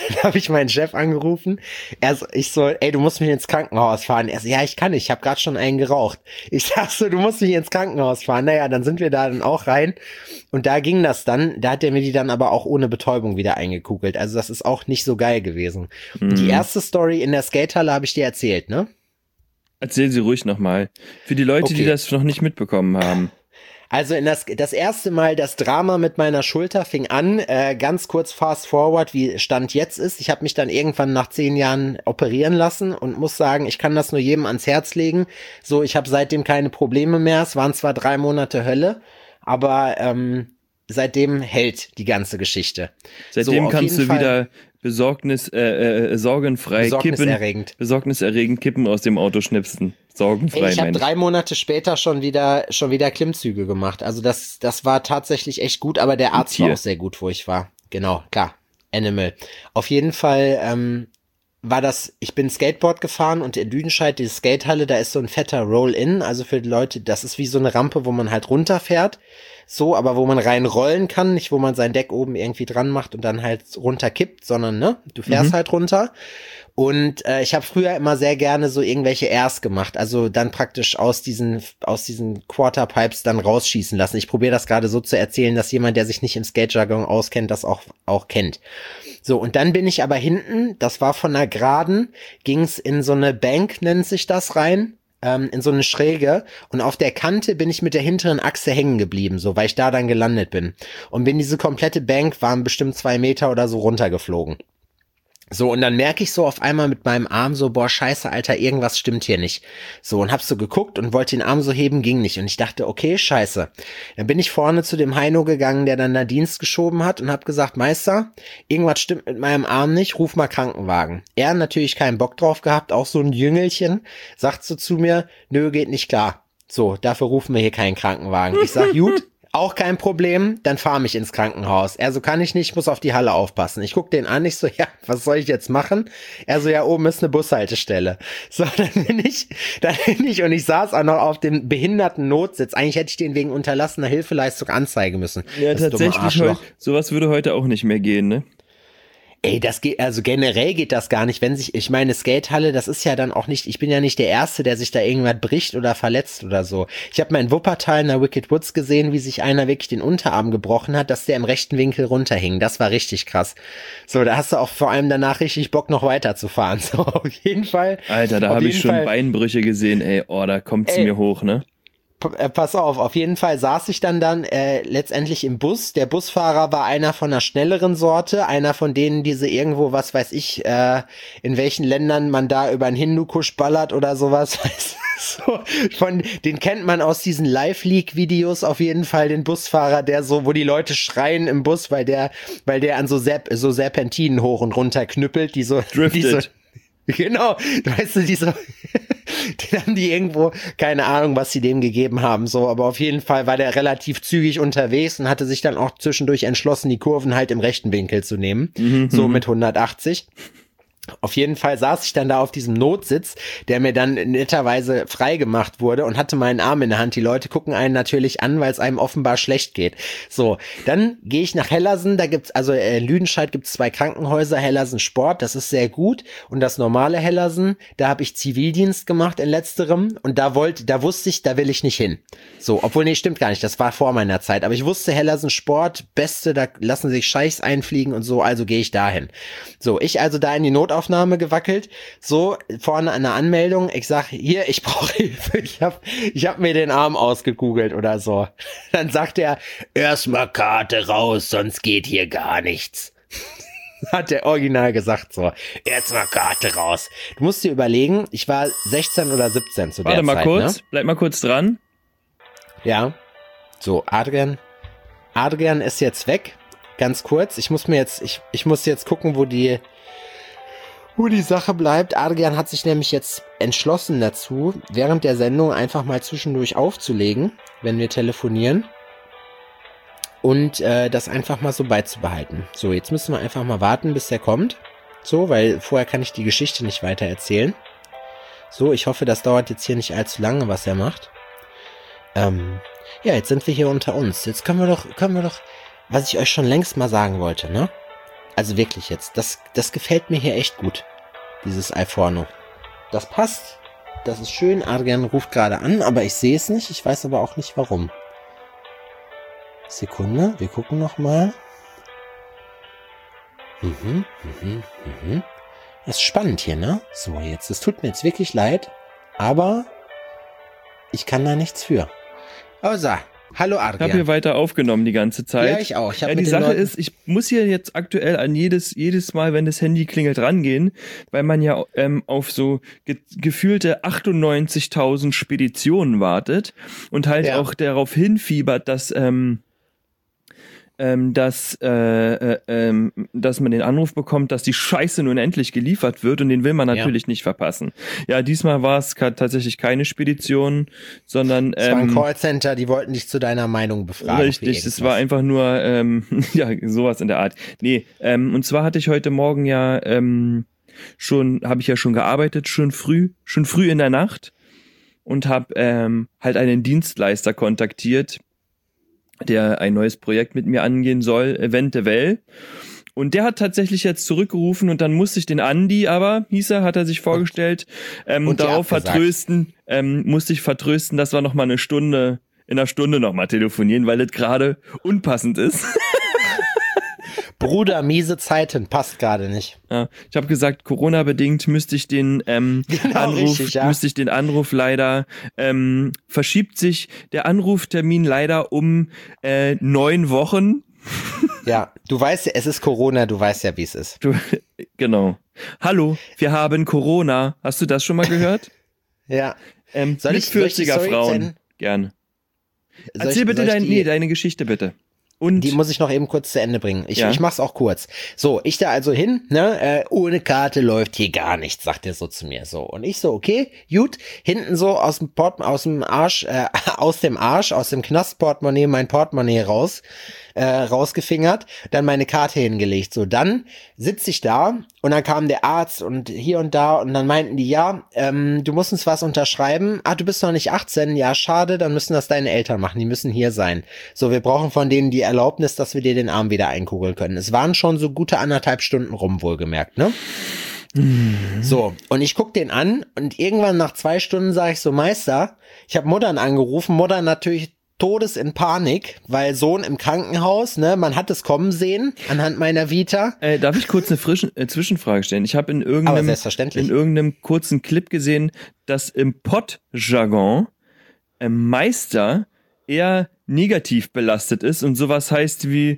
Dann habe ich meinen Chef angerufen. Ich so, ey, du musst mich ins Krankenhaus fahren. Er so, ja, ich kann nicht, ich habe gerade schon einen geraucht. Ich sag so, du musst mich ins Krankenhaus fahren. Naja, dann sind wir da dann auch rein. Und da ging das dann. Da hat er mir die dann aber auch ohne Betäubung wieder eingekugelt. Also das ist auch nicht so geil gewesen. Und die erste Story in der Skatehalle habe ich dir erzählt, ne?
Erzähl sie ruhig nochmal. Für die Leute, die das noch nicht mitbekommen haben.
Also das erste Mal, das Drama mit meiner Schulter fing an, ganz kurz fast forward, wie Stand jetzt ist. Ich habe mich dann irgendwann nach 10 Jahren operieren lassen und muss sagen, ich kann das nur jedem ans Herz legen. So, ich habe seitdem keine Probleme mehr. Es waren zwar 3 Monate Hölle, aber seitdem hält die ganze Geschichte.
Seitdem
so,
kannst du
Fall
wieder sorgenfrei besorgniserregend Kippen aus dem Auto schnipsen. Sorgenfrei,
ich habe 3 Monate später schon wieder Klimmzüge gemacht. Also das war tatsächlich echt gut, aber der Arzt war auch sehr gut, wo ich war. Genau, klar. Animal. Auf jeden Fall ich bin Skateboard gefahren und in Lüdenscheid, diese Skatehalle, da ist so ein fetter Roll-In, also für die Leute, das ist wie so eine Rampe, wo man halt runterfährt, so, aber wo man rein rollen kann, nicht wo man sein Deck oben irgendwie dran macht und dann halt runterkippt, sondern, ne, du fährst halt runter. Und ich habe früher immer sehr gerne so irgendwelche Airs gemacht, also dann praktisch aus diesen Quarterpipes dann rausschießen lassen. Ich probiere das gerade so zu erzählen, dass jemand, der sich nicht im Skate-Jargon auskennt, das auch kennt. So, und dann bin ich aber hinten, das war von einer Geraden, ging's in so eine Bank, nennt sich das, rein, in so eine Schräge, und auf der Kante bin ich mit der hinteren Achse hängen geblieben, so, weil ich da dann gelandet bin. Und bin diese komplette Bank, waren bestimmt 2 Meter oder so runtergeflogen. So, und dann merke ich so auf einmal mit meinem Arm so, boah, scheiße, Alter, irgendwas stimmt hier nicht. So, und hab so geguckt und wollte den Arm so heben, ging nicht. Und ich dachte, okay, scheiße. Dann bin ich vorne zu dem Heino gegangen, der dann da Dienst geschoben hat, und hab gesagt, Meister, irgendwas stimmt mit meinem Arm nicht, ruf mal Krankenwagen. Er natürlich keinen Bock drauf gehabt, auch so ein Jüngelchen, sagt so zu mir, nö, geht nicht klar. So, dafür rufen wir hier keinen Krankenwagen. Ich sag, gut. Auch kein Problem, dann fahr mich ins Krankenhaus. Er so, kann ich nicht, muss auf die Halle aufpassen. Ich guck den an, ich so, ja, was soll ich jetzt machen? Er so, ja, oben ist eine Bushaltestelle. So, dann bin ich und ich saß auch noch auf dem behinderten Notsitz. Eigentlich hätte ich den wegen unterlassener Hilfeleistung anzeigen müssen.
Ja, tatsächlich, sowas würde heute auch nicht mehr gehen, ne?
Ey, das geht, also generell geht das gar nicht, ich meine, Skatehalle, das ist ja dann auch nicht, ich bin ja nicht der Erste, der sich da irgendwas bricht oder verletzt oder so. Ich habe mal in Wuppertal in der Wicked Woods gesehen, wie sich einer wirklich den Unterarm gebrochen hat, dass der im rechten Winkel runterhing. Das war richtig krass. So, da hast du auch vor allem danach richtig Bock, noch weiterzufahren. So, auf jeden Fall.
Alter, da habe ich schon Beinbrüche gesehen, ey, oh, da kommt's mir hoch, ne?
Pass auf jeden Fall saß ich dann letztendlich im Bus. Der Busfahrer war einer von einer schnelleren Sorte, einer von denen, diese irgendwo, was weiß ich, in welchen Ländern man da über einen Hindukusch ballert oder sowas. So, den kennt man aus diesen Live-Leak-Videos auf jeden Fall, den Busfahrer, der so, wo die Leute schreien im Bus, weil der an so Serpentinen hoch und runter knüppelt, die so
driftet.
Genau, weißt du, den haben die irgendwo, keine Ahnung, was sie dem gegeben haben, so, aber auf jeden Fall war der relativ zügig unterwegs und hatte sich dann auch zwischendurch entschlossen, die Kurven halt im rechten Winkel zu nehmen, so mit 180. Auf jeden Fall saß ich dann da auf diesem Notsitz, der mir dann netterweise freigemacht wurde, und hatte meinen Arm in der Hand. Die Leute gucken einen natürlich an, weil es einem offenbar schlecht geht. So, dann gehe ich nach Hellersen, da gibt's, also in Lüdenscheid gibt's 2 Krankenhäuser, Hellersen Sport, das ist sehr gut, und das normale Hellersen, da habe ich Zivildienst gemacht in letzterem, und da wusste ich, da will ich nicht hin. So, obwohl, nee, stimmt gar nicht, das war vor meiner Zeit, aber ich wusste, Hellersen Sport, Beste, da lassen sich Scheichs einfliegen und so, also gehe ich dahin. So, ich also da in die Notaufnahme gewackelt, so vorne an der Anmeldung, ich sag, hier, ich brauche Hilfe, ich hab mir den Arm ausgekugelt oder so. Dann sagt er, erstmal Karte raus, sonst geht hier gar nichts. Hat der Original gesagt so, erstmal Karte raus. Du musst dir überlegen, ich war 16 oder 17 zu der Zeit.
Warte mal kurz,
ne?
Bleib mal kurz dran.
Ja, so, Adrian ist jetzt weg, ganz kurz, ich muss jetzt gucken, wo die Sache bleibt. Adrian hat sich nämlich jetzt entschlossen dazu, während der Sendung einfach mal zwischendurch aufzulegen, wenn wir telefonieren, und das einfach mal so beizubehalten. So, jetzt müssen wir einfach mal warten, bis der kommt. So, weil vorher kann ich die Geschichte nicht weiter erzählen. So, ich hoffe, das dauert jetzt hier nicht allzu lange, was er macht. Ja, jetzt sind wir hier unter uns. Jetzt können wir doch, was ich euch schon längst mal sagen wollte, ne? Also wirklich jetzt, das gefällt mir hier echt gut, dieses Alforno. Das passt, das ist schön. Adrian ruft gerade an, aber ich sehe es nicht. Ich weiß aber auch nicht warum. Sekunde, wir gucken noch mal. Das ist spannend hier, ne? So, jetzt, es tut mir jetzt wirklich leid, aber ich kann da nichts für. Also, hallo
Ich
Adrian.
habe hier weiter aufgenommen die ganze Zeit.
Ja, ich auch. Ich hab
Ja,
mit
die
den
Sache
Leuten-
ist, ich muss hier jetzt aktuell an jedes Mal, wenn das Handy klingelt, rangehen, weil man ja auf so gefühlte 98.000 Speditionen wartet und halt
Ja.
auch darauf hinfiebert, dass dass man den Anruf bekommt, dass die Scheiße nun endlich geliefert wird und den will man natürlich nicht verpassen. Ja, diesmal war es tatsächlich keine Spedition, sondern
Es war ein Callcenter, die wollten dich zu deiner Meinung befragen.
richtig, es war einfach nur ja, sowas in der Art. Nee, und zwar hatte ich heute Morgen ja habe ich ja schon gearbeitet, schon früh in der Nacht und habe halt einen Dienstleister kontaktiert, der ein neues Projekt mit mir angehen soll, eventuell. Und der hat tatsächlich jetzt zurückgerufen und dann musste ich den Andi, aber hat er sich vorgestellt,
Und die
darauf
abgesagt.
musste ich vertrösten, dass wir noch mal in einer Stunde noch mal telefonieren, weil das gerade unpassend ist.
Bruder, miese Zeiten, passt gerade nicht.
Ja, ich habe gesagt, Corona-bedingt müsste ich den Anruf leider, verschiebt sich der Anruftermin leider um 9 Wochen.
Ja, du weißt ja, es ist Corona, du weißt ja, wie es ist.
Genau. Hallo, wir haben Corona. Hast du das schon mal gehört?
Ja.
Mit
Soll ich die
40er
Story
Frauen.
erzählen?
Gerne.
Soll
Erzähl
ich-
bitte
soll ich die-
deine Geschichte bitte. Und
Die muss ich noch eben kurz zu Ende bringen. Ich mach's auch kurz. So, ich da also hin, ne, ohne Karte läuft hier gar nichts, sagt er so zu mir. So, und ich so, okay, gut, hinten so aus dem Knastportemonnaie mein Portemonnaie rausgefingert, dann meine Karte hingelegt. So, dann sitze ich da und dann kam der Arzt und hier und da und dann meinten die, ja, du musst uns was unterschreiben. Ah, du bist noch nicht 18, ja, schade, dann müssen das deine Eltern machen, die müssen hier sein. So, wir brauchen von denen die Erlaubnis, dass wir dir den Arm wieder einkugeln können. Es waren schon so gute 1,5 Stunden rum, wohlgemerkt, ne? So, und ich guck den an und irgendwann nach 2 Stunden sage ich so, Meister, ich habe Muttern angerufen, Mutter natürlich Todes in Panik, weil Sohn im Krankenhaus, ne, man hat es kommen sehen anhand meiner Vita.
darf ich kurz eine Zwischenfrage stellen? Ich habe in
Aber selbstverständlich.
irgendeinem kurzen Clip gesehen, dass im Pott-Jargon Meister eher negativ belastet ist und sowas heißt wie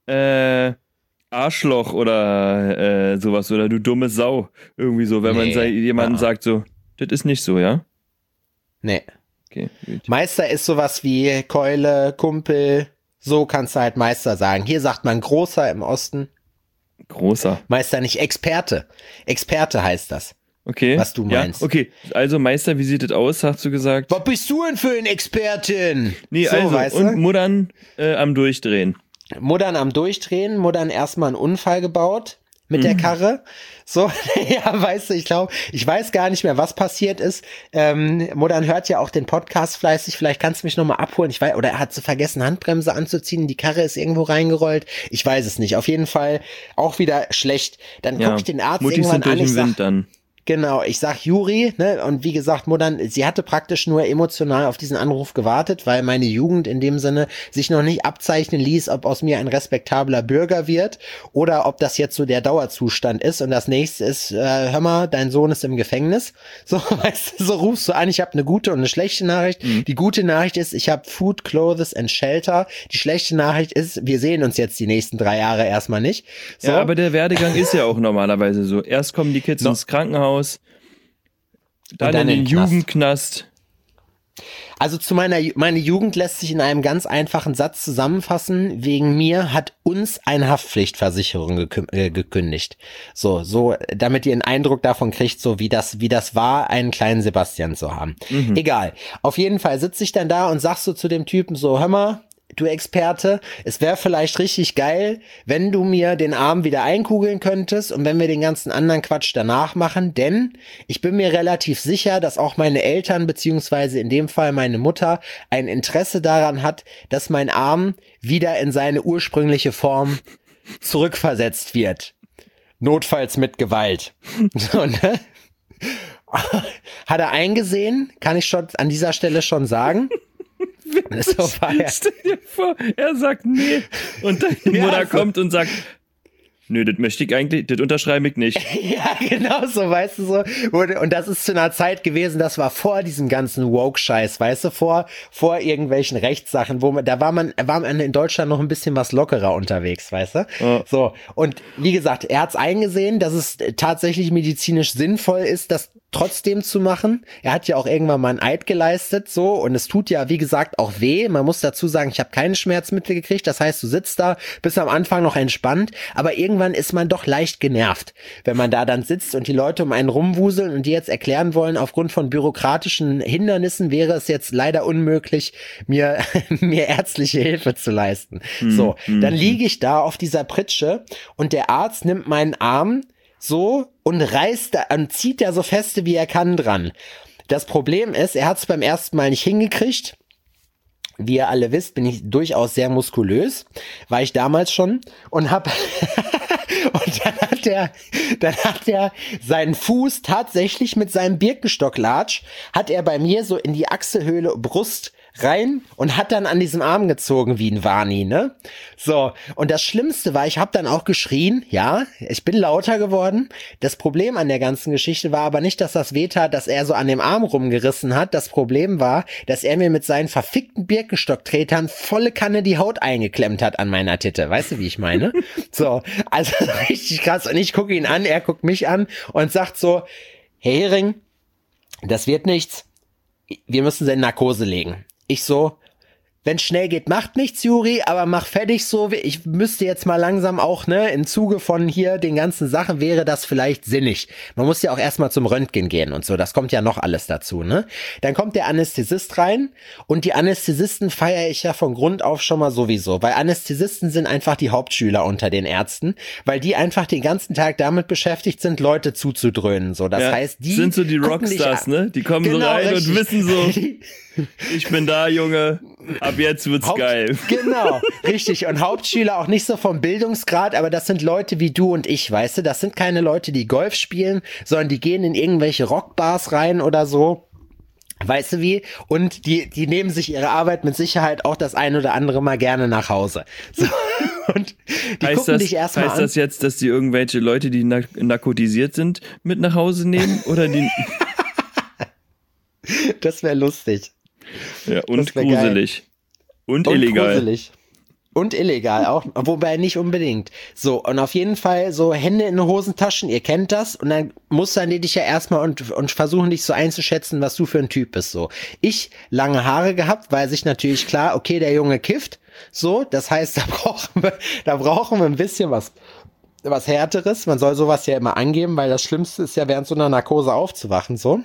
Arschloch oder sowas oder du dumme Sau. Irgendwie so, wenn man jemanden sagt so, das ist nicht so, ja?
Nee.
Okay, gut.
Meister ist sowas wie Keule, Kumpel, so kannst du halt Meister sagen. Hier sagt man Großer im Osten.
Großer.
Meister nicht Experte. Experte heißt das.
Okay.
Was du meinst.
Ja, okay. Also Meister, wie sieht das aus, hast du gesagt?
Was bist du denn für ein Expertin?
Nee,
so,
also,
weißt
und
du?
Muttern am Durchdrehen.
Muttern am Durchdrehen, Muttern erstmal einen Unfall gebaut mit der Karre. So, ja, weißt du, ich weiß gar nicht mehr, was passiert ist. Muttern hört ja auch den Podcast fleißig, vielleicht kannst du mich nochmal abholen. Ich weiß, oder er hat so vergessen, Handbremse anzuziehen, die Karre ist irgendwo reingerollt. Ich weiß es nicht. Auf jeden Fall auch wieder schlecht. Dann gucke ich den Arzt
Muttis
irgendwann
sind durch
an, ich
den
sag,
Wind dann.
genau, ich sag Juri, ne, und wie gesagt, Muttern, sie hatte praktisch nur emotional auf diesen Anruf gewartet, weil meine Jugend in dem Sinne sich noch nicht abzeichnen ließ, ob aus mir ein respektabler Bürger wird oder ob das jetzt so der Dauerzustand ist. Und das nächste ist, hör mal, dein Sohn ist im Gefängnis. So, weißt du, so rufst du an, ich habe eine gute und eine schlechte Nachricht. Die gute Nachricht ist, ich habe Food, Clothes and Shelter. Die schlechte Nachricht ist, wir sehen uns jetzt die nächsten 3 Jahre erstmal nicht. So.
Ja, aber der Werdegang ist ja auch normalerweise so. Erst kommen die Kids ins Krankenhaus, dann in den
Knast.
Jugendknast.
Also zu meine Jugend lässt sich in einem ganz einfachen Satz zusammenfassen. Wegen mir hat uns eine Haftpflichtversicherung gekündigt. So, damit ihr einen Eindruck davon kriegt, so wie das war, einen kleinen Sebastian zu haben. Egal. Auf jeden Fall sitze ich dann da und sagst so zu dem Typen so, hör mal, du Experte, es wäre vielleicht richtig geil, wenn du mir den Arm wieder einkugeln könntest und wenn wir den ganzen anderen Quatsch danach machen, denn ich bin mir relativ sicher, dass auch meine Eltern beziehungsweise in dem Fall meine Mutter ein Interesse daran hat, dass mein Arm wieder in seine ursprüngliche Form zurückversetzt wird. Notfalls mit Gewalt. So, ne? Hat er eingesehen, kann ich schon an dieser Stelle schon sagen. So war er.
Stell dir vor, er sagt nee und deine Mutter kommt und sagt, nö, das möchte ich eigentlich, das unterschreibe ich nicht.
Ja, genau so, weißt du so. Und das ist zu einer Zeit gewesen, das war vor diesem ganzen Woke-Scheiß, weißt du, vor irgendwelchen Rechtssachen, war man in Deutschland noch ein bisschen was lockerer unterwegs, weißt du? Ja. So. Und wie gesagt, er hat's eingesehen, dass es tatsächlich medizinisch sinnvoll ist, das trotzdem zu machen. Er hat ja auch irgendwann mal einen Eid geleistet, so, und es tut ja, wie gesagt, auch weh. Man muss dazu sagen, ich habe keine Schmerzmittel gekriegt, das heißt, du sitzt da, bist am Anfang noch entspannt, aber irgendwann ist man doch leicht genervt, wenn man da dann sitzt und die Leute um einen rumwuseln und die jetzt erklären wollen, aufgrund von bürokratischen Hindernissen wäre es jetzt leider unmöglich, mir ärztliche Hilfe zu leisten. So, dann liege ich da auf dieser Pritsche und der Arzt nimmt meinen Arm so und zieht da so feste wie er kann dran. Das Problem ist, er hat es beim ersten Mal nicht hingekriegt. Wie ihr alle wisst, bin ich durchaus sehr muskulös. War ich damals schon und hab und dann hat er seinen Fuß tatsächlich mit seinem Birkenstocklatsch hat er bei mir so in die Achselhöhle Brust rein und hat dann an diesem Arm gezogen wie ein Wani, ne? So, und das Schlimmste war, ich habe dann auch geschrien, ja, ich bin lauter geworden. Das Problem an der ganzen Geschichte war aber nicht, dass das wehtat, dass er so an dem Arm rumgerissen hat. Das Problem war, dass er mir mit seinen verfickten Birkenstocktretern volle Kanne die Haut eingeklemmt hat an meiner Titte. Weißt du, wie ich meine? So, also richtig krass. Und ich gucke ihn an, er guckt mich an und sagt so, Herr Hering, das wird nichts. Wir müssen sie in Narkose legen. Ich so, wenn schnell geht, macht nichts, Juri, aber mach fertig so. Ich müsste jetzt mal langsam auch, ne, im Zuge von hier den ganzen Sachen wäre das vielleicht sinnig. Man muss ja auch erstmal zum Röntgen gehen und so, das kommt ja noch alles dazu, ne. Dann kommt der Anästhesist rein und die Anästhesisten feiere ich ja von Grund auf schon mal sowieso, weil Anästhesisten sind einfach die Hauptschüler unter den Ärzten, weil die einfach den ganzen Tag damit beschäftigt sind, Leute zuzudröhnen, so. Das heißt, die
sind so die Rockstars, ne, die kommen so rein richtig. Und wissen so, ich bin da, Junge, ab jetzt wird's geil.
Genau, richtig. Und Hauptschüler auch nicht so vom Bildungsgrad, aber das sind Leute wie du und ich, weißt du? Das sind keine Leute, die Golf spielen, sondern die gehen in irgendwelche Rockbars rein oder so. Weißt du wie? Und die nehmen sich ihre Arbeit mit Sicherheit auch das ein oder andere Mal gerne nach Hause. So. Und die gucken dich erstmal an.
Heißt das jetzt, dass die irgendwelche Leute, die narkotisiert sind, mit nach Hause nehmen? Oder die...
Das wäre lustig.
Ja, und gruselig. Und illegal.
Gruselig. Und illegal auch, wobei nicht unbedingt. So, und auf jeden Fall so Hände in den Hosentaschen, ihr kennt das, und dann mustern die dich ja erstmal und versuchen dich so einzuschätzen, was du für ein Typ bist, so. Ich, lange Haare gehabt, weil sich natürlich klar, okay, der Junge kifft, so, das heißt, da brauchen wir ein bisschen was Härteres. Man soll sowas ja immer angeben, weil das Schlimmste ist ja, während so einer Narkose aufzuwachen, so.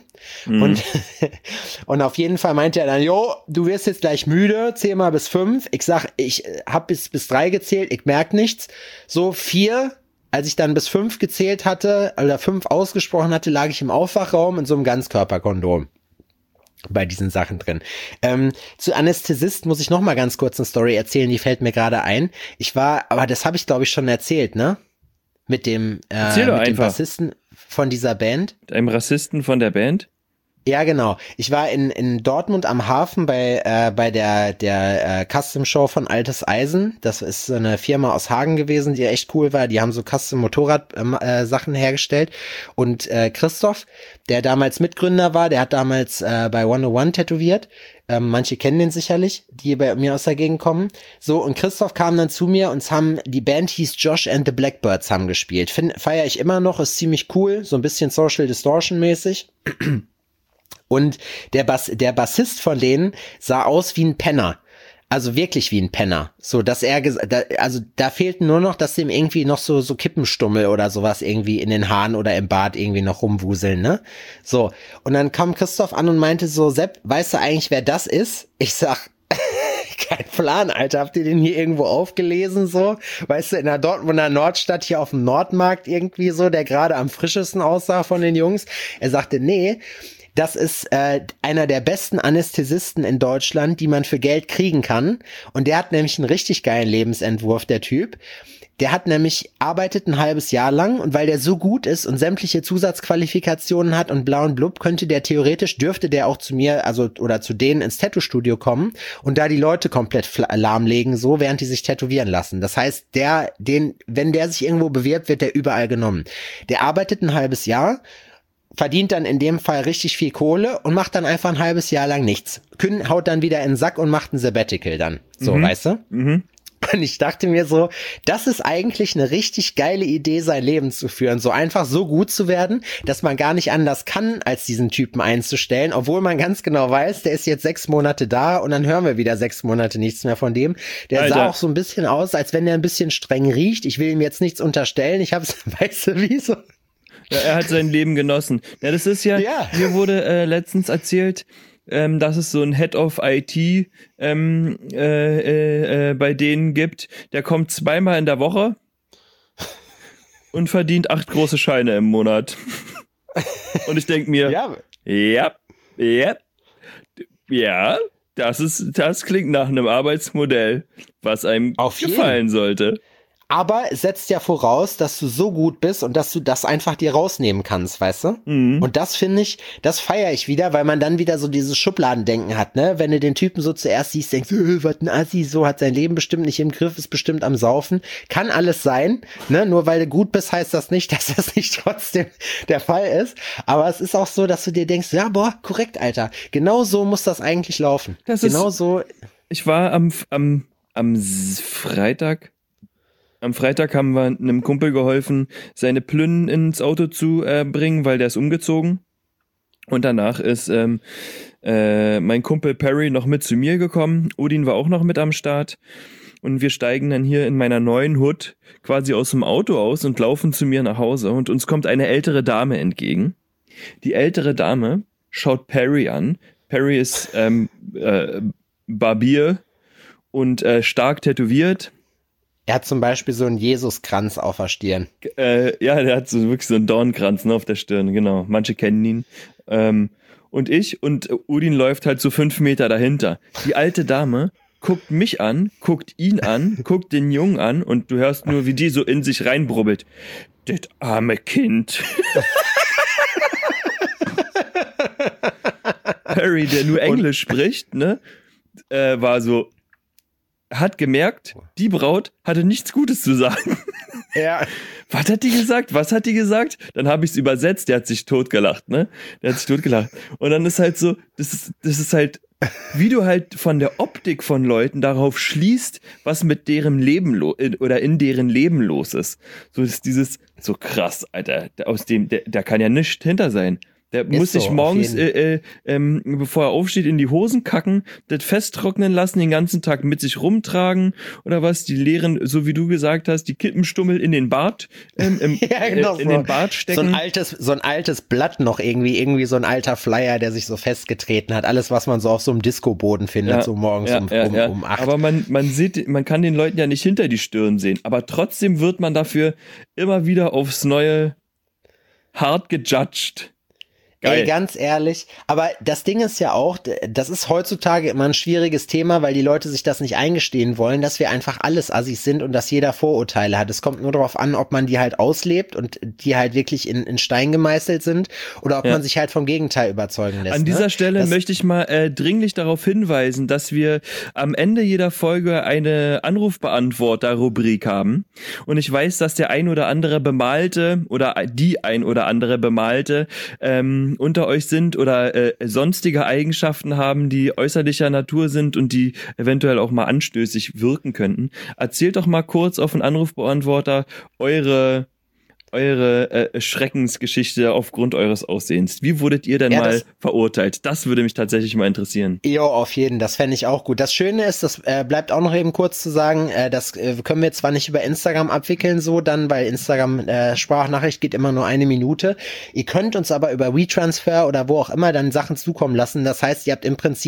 Und auf jeden Fall meinte er dann, jo, du wirst jetzt gleich müde, zähl mal bis 5. Ich sag, ich hab bis 3 gezählt, ich merk nichts. So 4, als ich dann bis 5 gezählt hatte, oder 5 ausgesprochen hatte, lag ich im Aufwachraum in so einem Ganzkörperkondom. Bei diesen Sachen drin. Zu Anästhesist muss ich noch mal ganz kurz eine Story erzählen, die fällt mir gerade ein. Aber das habe ich glaube ich schon erzählt, ne? Mit dem Bassisten von dieser Band.
Mit einem Rassisten von der Band?
Ja, genau. Ich war in Dortmund am Hafen bei der Custom Show von Altes Eisen. Das ist so eine Firma aus Hagen gewesen, die echt cool war. Die haben so Custom Motorrad Sachen hergestellt. Und Christoph, der damals Mitgründer war, der hat damals bei 101 tätowiert. Manche kennen den sicherlich, die bei mir aus der Gegend kommen. So, und Christoph kam dann zu mir und die Band hieß Josh and the Blackbirds, haben gespielt. Feiere ich immer noch, ist ziemlich cool, so ein bisschen Social Distortion mäßig. Und der Bassist von denen sah aus wie ein Penner. Also wirklich wie ein Penner. So, dass da fehlten nur noch, dass dem irgendwie noch so Kippenstummel oder sowas irgendwie in den Haaren oder im Bart irgendwie noch rumwuseln, ne? So. Und dann kam Christoph an und meinte so, Sepp, weißt du eigentlich, wer das ist? Ich sag, kein Plan, Alter. Habt ihr den hier irgendwo aufgelesen, so? Weißt du, in der Dortmunder Nordstadt hier auf dem Nordmarkt irgendwie so, der gerade am frischesten aussah von den Jungs. Er sagte, nee, das ist einer der besten Anästhesisten in Deutschland, die man für Geld kriegen kann. Und der hat nämlich einen richtig geilen Lebensentwurf, der Typ. Der hat nämlich arbeitet ein halbes Jahr lang und weil der so gut ist und sämtliche Zusatzqualifikationen hat und blau und blub, dürfte der auch zu mir, also oder zu denen ins Tattoo-Studio kommen und da die Leute komplett lahmlegen, so während die sich tätowieren lassen. Das heißt, wenn der sich irgendwo bewirbt, wird der überall genommen. Der arbeitet ein halbes Jahr, verdient dann in dem Fall richtig viel Kohle und macht dann einfach ein halbes Jahr lang nichts. Haut dann wieder in den Sack und macht ein Sabbatical dann. So, weißt du? Und ich dachte mir so, das ist eigentlich eine richtig geile Idee, sein Leben zu führen. So einfach so gut zu werden, dass man gar nicht anders kann, als diesen Typen einzustellen, obwohl man ganz genau weiß, der ist jetzt 6 Monate da und dann hören wir wieder 6 Monate nichts mehr von dem. Der sah auch so ein bisschen aus, als wenn der ein bisschen streng riecht. Ich will ihm jetzt nichts unterstellen. Weißt du, wie so...
Ja, er hat sein Leben genossen. Ja, das ist ja. Mir wurde letztens erzählt, dass es so ein Head of IT bei denen gibt. Der kommt 2-mal in der Woche und verdient 8 große Scheine im Monat. Und ich denke mir, das klingt nach einem Arbeitsmodell, was einem gefallen sollte.
Aber es setzt ja voraus, dass du so gut bist und dass du das einfach dir rausnehmen kannst, weißt du? Und das finde ich, das feiere ich wieder, weil man dann wieder so dieses Schubladendenken hat, ne? Wenn du den Typen so zuerst siehst, denkst du, was ein Assi, so hat sein Leben bestimmt nicht im Griff, ist bestimmt am Saufen. Kann alles sein, ne? Nur weil du gut bist, heißt das nicht, dass das nicht trotzdem der Fall ist. Aber es ist auch so, dass du dir denkst, ja, boah, korrekt, Alter. Genau so muss das eigentlich laufen.
Ich war am Freitag. Am Freitag haben wir einem Kumpel geholfen, seine Plünnen ins Auto zu bringen, weil der ist umgezogen. Und danach ist mein Kumpel Perry noch mit zu mir gekommen. Odin war auch noch mit am Start. Und wir steigen dann hier in meiner neuen Hut quasi aus dem Auto aus und laufen zu mir nach Hause. Und uns kommt eine ältere Dame entgegen. Die ältere Dame schaut Perry an. Perry ist Barbier und stark tätowiert.
Er hat zum Beispiel so einen Jesuskranz auf der Stirn.
Ja, der hat so wirklich so einen Dornkranz auf der Stirn, genau. Manche kennen ihn. Und Udin läuft halt so 5 Meter dahinter. Die alte Dame guckt mich an, guckt ihn an, guckt den Jungen an und du hörst nur, wie die so in sich reinbrubbelt. Das arme Kind. Perry, der nur Englisch spricht, ne, war so, hat gemerkt, die Braut hatte nichts Gutes zu sagen.
Ja.
Was hat die gesagt? Dann habe ich es übersetzt, der hat sich totgelacht, ne? Und dann ist halt so, das ist halt, wie du halt von der Optik von Leuten darauf schließt, was mit deren Leben in deren Leben los ist. So ist dieses, so krass, Alter, da kann ja nichts hinter sein. Der muss sich morgens, bevor er aufsteht, in die Hosen kacken, das festtrocknen lassen, den ganzen Tag mit sich rumtragen oder was, die leeren, so wie du gesagt hast, die Kippenstummel in den Bart, den Bart stecken.
So ein altes Blatt noch irgendwie so ein alter Flyer, der sich so festgetreten hat. Alles, was man so auf so einem Disco-Boden findet, so morgens um 8.
Aber man kann den Leuten ja nicht hinter die Stirn sehen. Aber trotzdem wird man dafür immer wieder aufs Neue hart gejudged. Geil.
Ey, ganz ehrlich, aber das Ding ist ja auch, das ist heutzutage immer ein schwieriges Thema, weil die Leute sich das nicht eingestehen wollen, dass wir einfach alles Assis sind und dass jeder Vorurteile hat. Es kommt nur darauf an, ob man die halt auslebt und die halt wirklich in Stein gemeißelt sind oder ob man sich halt vom Gegenteil überzeugen lässt.
An dieser Stelle möchte ich mal dringlich darauf hinweisen, dass wir am Ende jeder Folge eine Anrufbeantworter-Rubrik haben und ich weiß, dass der ein oder andere Bemalte oder die ein oder andere Bemalte unter euch sind oder sonstige Eigenschaften haben, die äußerlicher Natur sind und die eventuell auch mal anstößig wirken könnten. Erzählt doch mal kurz auf den Anrufbeantworter eure Schreckensgeschichte aufgrund eures Aussehens. Wie wurdet ihr denn mal verurteilt? Das würde mich tatsächlich mal interessieren.
Jo, auf jeden, das fände ich auch gut. Das Schöne ist, das bleibt auch noch eben kurz zu sagen, das können wir zwar nicht über Instagram abwickeln so dann, weil Instagram Sprachnachricht geht immer nur 1 Minute. Ihr könnt uns aber über WeTransfer oder wo auch immer dann Sachen zukommen lassen. Das heißt, ihr habt im Prinzip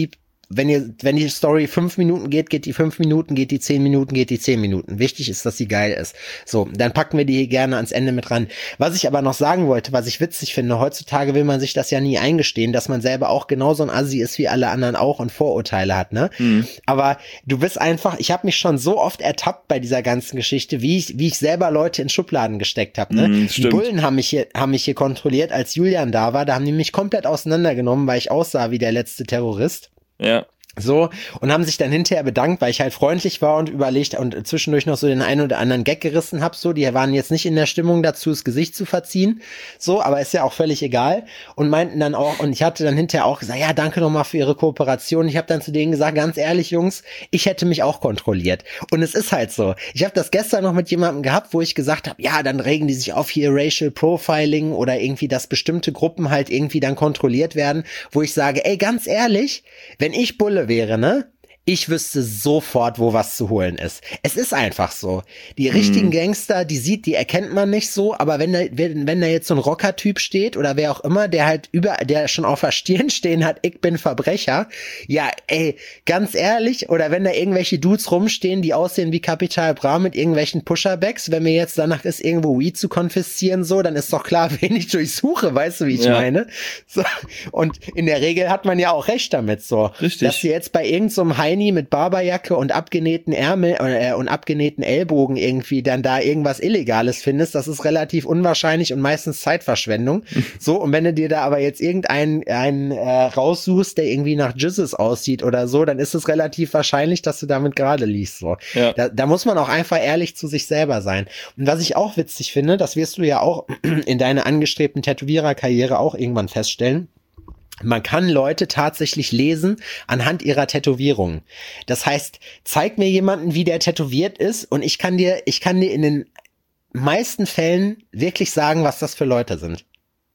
wenn die Story 5 Minuten geht, geht die 5 Minuten, geht die 10 Minuten, geht die 10 Minuten. Wichtig ist, dass sie geil ist. So, dann packen wir die hier gerne ans Ende mit ran. Was ich aber noch sagen wollte, was ich witzig finde, heutzutage will man sich das ja nie eingestehen, dass man selber auch genauso ein Assi ist wie alle anderen auch und Vorurteile hat, ne? Aber du bist einfach, ich habe mich schon so oft ertappt bei dieser ganzen Geschichte, wie ich selber Leute in Schubladen gesteckt habe, ne? Die Bullen haben mich hier kontrolliert, als Julian da war, da haben die mich komplett auseinandergenommen, weil ich aussah wie der letzte Terrorist.
Ja.
So, und haben sich dann hinterher bedankt, weil ich halt freundlich war und überlegt und zwischendurch noch so den einen oder anderen Gag gerissen habe, so, die waren jetzt nicht in der Stimmung dazu, das Gesicht zu verziehen, so, aber ist ja auch völlig egal und meinten dann auch, und ich hatte dann hinterher auch gesagt, ja, danke nochmal für Ihre Kooperation, ich habe dann zu denen gesagt, ganz ehrlich, Jungs, ich hätte mich auch kontrolliert und es ist halt so, ich habe das gestern noch mit jemandem gehabt, wo ich gesagt habe, ja, dann regen die sich auf hier Racial Profiling oder irgendwie, dass bestimmte Gruppen halt irgendwie dann kontrolliert werden, wo ich sage, ey, ganz ehrlich, wenn ich Bulle wäre, ne? Ich wüsste sofort, wo was zu holen ist. Es ist einfach so. Die richtigen Gangster, die erkennt man nicht so, aber wenn da jetzt so ein Rocker-Typ steht oder wer auch immer, der halt der schon auf der Stirn stehen hat, ich bin Verbrecher, ja, ey, ganz ehrlich, oder wenn da irgendwelche Dudes rumstehen, die aussehen wie Capital Bra mit irgendwelchen Pusherbacks, wenn mir jetzt danach ist, irgendwo Weed zu konfiszieren, so, dann ist doch klar, wen ich durchsuche, weißt du, wie ich meine? So, und in der Regel hat man ja auch recht damit, so.
Richtig.
Dass du jetzt bei irgendeinem Heini mit Barberjacke und abgenähten Ärmel und abgenähten Ellbogen irgendwie dann da irgendwas Illegales findest, das ist relativ unwahrscheinlich und meistens Zeitverschwendung. So, und wenn du dir da aber jetzt irgendeinen raussuchst, der irgendwie nach Jizzes aussieht oder so, dann ist es relativ wahrscheinlich, dass du damit gerade liegst. So.
Ja.
Da muss man auch einfach ehrlich zu sich selber sein. Und was ich auch witzig finde, das wirst du ja auch in deiner angestrebten Tätowiererkarriere auch irgendwann feststellen, man kann Leute tatsächlich lesen anhand ihrer Tätowierungen. Das heißt, zeig mir jemanden, wie der tätowiert ist und ich kann dir in den meisten Fällen wirklich sagen, was das für Leute sind.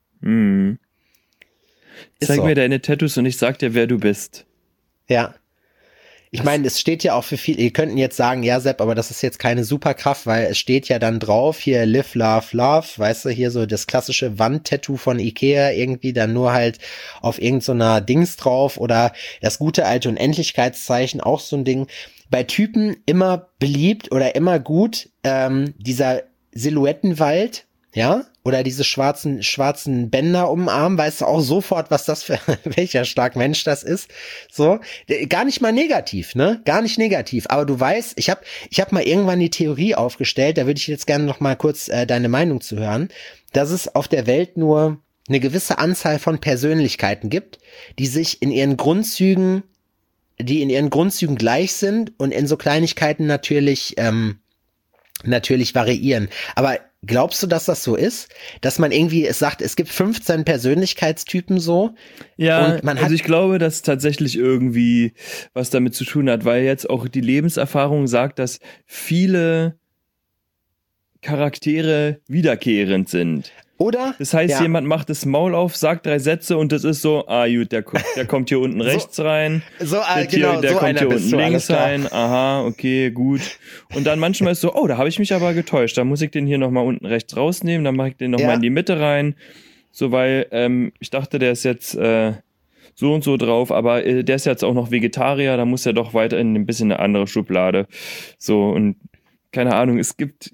Zeig
so.
mir deine Tattoos und ich sag dir, wer du bist.
Ja. Ich meine, es steht ja auch für viele, ihr könnten jetzt sagen, ja Sepp, aber das ist jetzt keine Superkraft, weil es steht ja dann drauf, hier Live, Love, Love, weißt du, hier so das klassische Wandtattoo von Ikea, irgendwie dann nur halt auf irgend so einer Dings drauf oder das gute alte Unendlichkeitszeichen, auch so ein Ding. Bei Typen immer beliebt oder immer gut, dieser Silhouettenwald, ja, oder diese schwarzen Bänder um den Arm, weißt du auch sofort, was das für, welcher stark Mensch das ist, so, gar nicht mal negativ, ne, gar nicht negativ, aber du weißt, ich hab mal irgendwann die Theorie aufgestellt, da würde ich jetzt gerne noch mal kurz deine Meinung zu hören, dass es auf der Welt nur eine gewisse Anzahl von Persönlichkeiten gibt, die in ihren Grundzügen gleich sind und in so Kleinigkeiten natürlich variieren, aber glaubst du, dass das so ist? Dass man irgendwie sagt, es gibt 15 Persönlichkeitstypen so?
Ja,
und man
also ich glaube, dass tatsächlich irgendwie was damit zu tun hat, weil jetzt auch die Lebenserfahrung sagt, dass viele Charaktere wiederkehrend sind.
Oder?
Das heißt, jemand macht das Maul auf, sagt 3 Sätze und das ist so, gut, der kommt hier unten rechts rein.
So,
genau, der
so
kommt
einer
hier
bist
unten
du,
links rein. Aha, okay, gut. Und dann manchmal ist so, da habe ich mich aber getäuscht. Da muss ich den hier nochmal unten rechts rausnehmen, dann mache ich den nochmal in die Mitte rein. So, weil ich dachte, der ist jetzt so und so drauf, aber der ist jetzt auch noch Vegetarier, da muss er doch weiterhin ein bisschen eine andere Schublade. So, und keine Ahnung, es gibt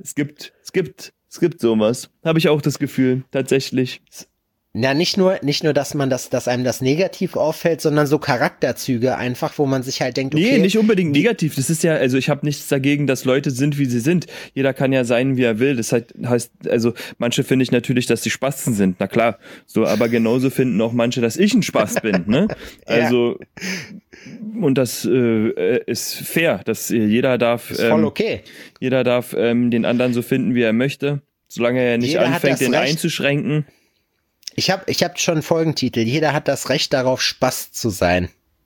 sowas. Habe ich auch das Gefühl, tatsächlich.
Ja, nicht nur, dass einem das negativ auffällt, sondern so Charakterzüge einfach, wo man sich halt denkt, okay.
Nee, nicht unbedingt negativ. Das ist ja, also ich habe nichts dagegen, dass Leute sind, wie sie sind. Jeder kann ja sein, wie er will. Das heißt, also manche finde ich natürlich, dass die Spasten sind. Na klar. So, aber genauso finden auch manche, dass ich ein Spast bin, ne? Also, und das ist fair, dass jeder darf,
ist voll okay.
Jeder darf den anderen so finden, wie er möchte, solange er nicht anfängt, den einzuschränken.
Ich hab schon einen Folgentitel. Jeder hat das Recht darauf, Spast zu sein.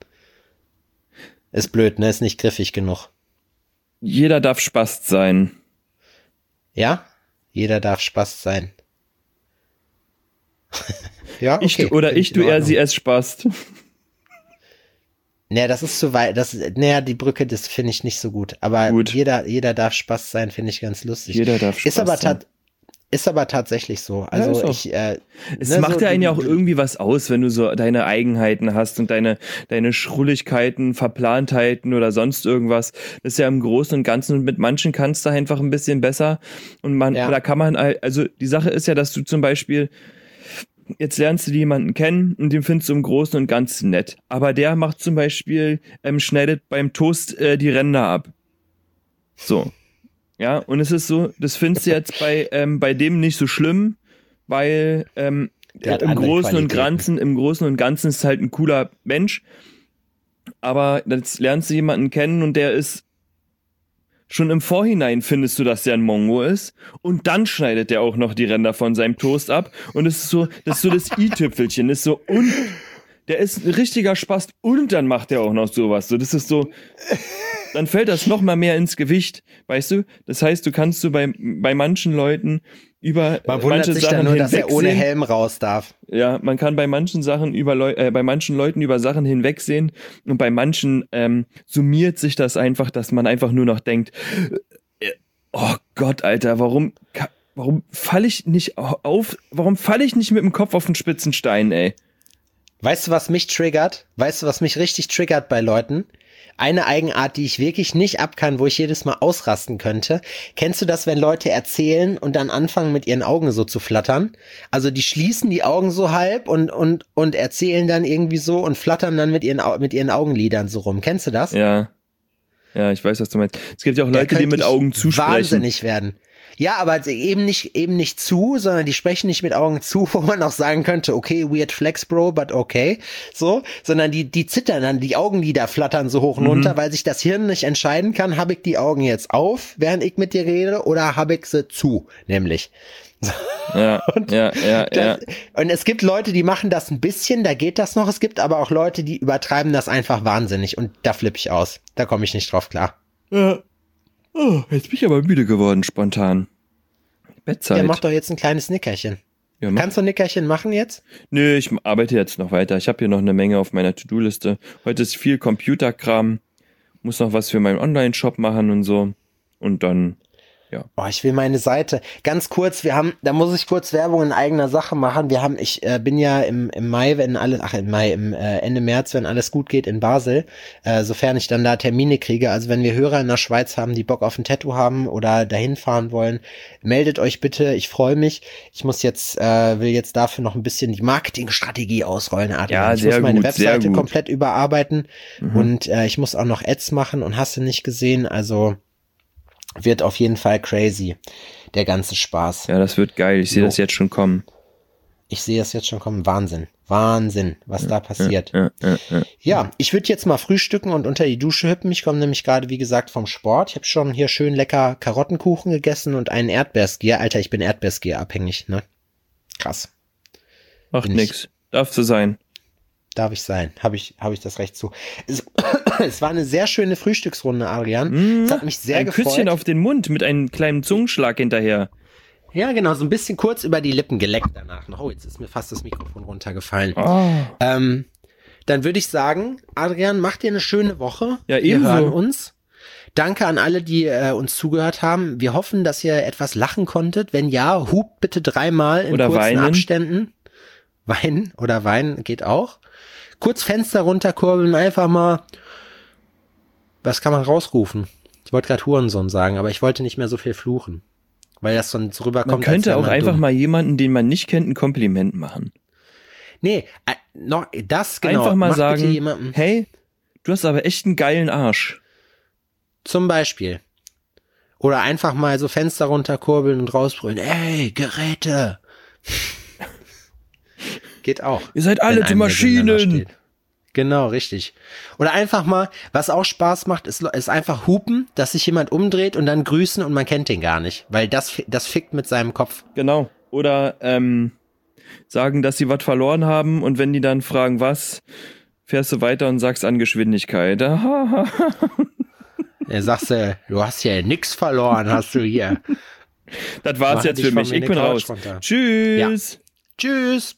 Ist blöd, ne? Ist nicht griffig genug.
Jeder darf Spast sein.
Ja? Jeder darf Spast sein. Ja, okay.
Sie, es Spast.
Naja, das ist zu weit. Die Brücke, das finde ich nicht so gut. Aber gut. Jeder darf Spaß sein, finde ich ganz lustig.
Jeder darf Spaß sein.
ist aber tatsächlich so. Also
ist auch. Es macht ja einen ja auch irgendwie was aus, wenn du so deine Eigenheiten hast und deine Schrulligkeiten, Verplantheiten oder sonst irgendwas. Das ist ja im Großen und Ganzen, und mit manchen kannst du einfach ein bisschen besser. Und da kann man, also die Sache ist ja, dass du zum Beispiel, jetzt lernst du jemanden kennen und den findest du im Großen und Ganzen nett. Aber der macht zum Beispiel, schneidet beim Toast die Ränder ab. So. Ja, und es ist so, das findest du jetzt bei dem nicht so schlimm, weil im Großen und Ganzen ist halt ein cooler Mensch. Aber jetzt lernst du jemanden kennen und der ist schon im Vorhinein findest du, dass der ein Mongo ist, und dann schneidet der auch noch die Ränder von seinem Toast ab, und das ist so das i-Tüpfelchen, das ist so, und der ist ein richtiger Spast, und dann macht der auch noch sowas. So, das ist so, dann fällt das noch mal mehr ins Gewicht, weißt du? Das heißt, du kannst bei manchen Leuten über
man wundert
manche
sich
Sachen
dann nur, dass er
hinwegsehen.
ohne Helm raus darf.
Ja, man kann bei manchen Sachen bei manchen Leuten über Sachen hinwegsehen, und bei manchen summiert sich das einfach, dass man einfach nur noch denkt, oh Gott, Alter, warum falle ich nicht auf? Warum falle ich nicht mit dem Kopf auf den spitzen Stein, ey?
Weißt du, was mich triggert? Weißt du, was mich richtig triggert bei Leuten? Eine Eigenart, die ich wirklich nicht ab kann, wo ich jedes Mal ausrasten könnte. Kennst du das, wenn Leute erzählen und dann anfangen mit ihren Augen so zu flattern? Also die schließen die Augen so halb und erzählen dann irgendwie so und flattern dann mit ihren Augenlidern so rum. Kennst du das?
Ja. Ja, ich weiß, was du meinst. Es gibt ja auch Leute, die mit Augen zusprechen.
Wahnsinnig werden. Ja, aber eben nicht zu, sondern die sprechen nicht mit Augen zu, wo man auch sagen könnte, okay, weird flex, bro, but okay, so, sondern die zittern dann, die Augenlider flattern so hoch und runter, weil sich das Hirn nicht entscheiden kann, habe ich die Augen jetzt auf, während ich mit dir rede, oder habe ich sie zu, nämlich.
Ja, ja.
Und es gibt Leute, die machen das ein bisschen, da geht das noch, es gibt aber auch Leute, die übertreiben das einfach wahnsinnig, und da flippe ich aus, da komme ich nicht drauf klar.
Ja. Oh, jetzt bin ich aber müde geworden, spontan. Bettzeit.
Ja, mach doch jetzt ein kleines Nickerchen.
Ja,
Kannst du ein Nickerchen machen jetzt?
Nö, ich arbeite jetzt noch weiter. Ich habe hier noch eine Menge auf meiner To-Do-Liste. Heute ist viel Computerkram. Muss noch was für meinen Online-Shop machen und so. Und dann, ja.
Oh, ich will meine Seite. Ganz kurz, da muss ich kurz Werbung in eigener Sache machen. Ich bin ja im Mai, Ende März, wenn alles gut geht, in Basel, sofern ich dann da Termine kriege. Also wenn wir Hörer in der Schweiz haben, die Bock auf ein Tattoo haben oder dahin fahren wollen, meldet euch bitte. Ich freue mich. Ich will jetzt dafür noch ein bisschen die Marketingstrategie ausrollen, Adrian.
Ja,
ich muss meine Webseite
sehr gut.
komplett überarbeiten und ich muss auch noch Ads machen und hast du nicht gesehen, also wird auf jeden Fall crazy, der ganze Spaß.
Ja, das wird geil. Ich sehe das jetzt schon kommen.
Ich sehe das jetzt schon kommen. Wahnsinn, was da passiert. Ja, ich würde jetzt mal frühstücken und unter die Dusche hüpfen. Ich komme nämlich gerade, wie gesagt, vom Sport. Ich habe schon hier schön lecker Karottenkuchen gegessen und einen Erdbeerskier. Alter, ich bin Erdbeerskier abhängig, ne? Krass.
Macht nix. Darf so sein.
Darf ich sein. Habe ich das Recht zu. Es war eine sehr schöne Frühstücksrunde, Adrian. Es hat mich sehr gefreut.
Ein Küsschen auf den Mund mit einem kleinen Zungenschlag hinterher.
Ja, genau, so ein bisschen kurz über die Lippen geleckt danach. Oh, jetzt ist mir fast das Mikrofon runtergefallen.
Oh.
Dann würde ich sagen, Adrian, mach dir eine schöne Woche.
Ja,
Wir
ebenso.
hören uns. Danke an alle, die uns zugehört haben. Wir hoffen, dass ihr etwas lachen konntet. Wenn ja, hupt bitte 3-mal in
oder
kurzen
weinen.
Abständen. Weinen geht auch. Kurz Fenster runterkurbeln, einfach mal. Was kann man rausrufen? Ich wollte gerade Hurensohn sagen, aber ich wollte nicht mehr so viel fluchen. Weil das sonst rüberkommt.
Man könnte
als
auch
wäre man
einfach
dumm.
mal jemanden, den man nicht kennt, ein Kompliment machen.
Nee, noch das genau.
Einfach mal
Mach bitte
sagen,
jemandem,
hey, du hast aber echt einen geilen Arsch.
zum Beispiel. Oder einfach mal so Fenster runterkurbeln und rausbrüllen. Ey, Geräte! Geht auch.
Ihr seid
wenn
alle
einem
die
der Sinn danach
Maschinen.
steht. Genau, richtig. Oder einfach mal, was auch Spaß macht, ist einfach hupen, dass sich jemand umdreht und dann grüßen und man kennt den gar nicht. Weil das fickt mit seinem Kopf.
Genau. Oder sagen, dass sie was verloren haben, und wenn die dann fragen, was, fährst du weiter und sagst an Geschwindigkeit.
Er sagst du hast ja nix verloren, hast du hier.
Das war's
Mach
jetzt
dich
für
von
mich.
mir
Ich
eine
bin
Couch
raus.
runter.
Tschüss.
Tschüss.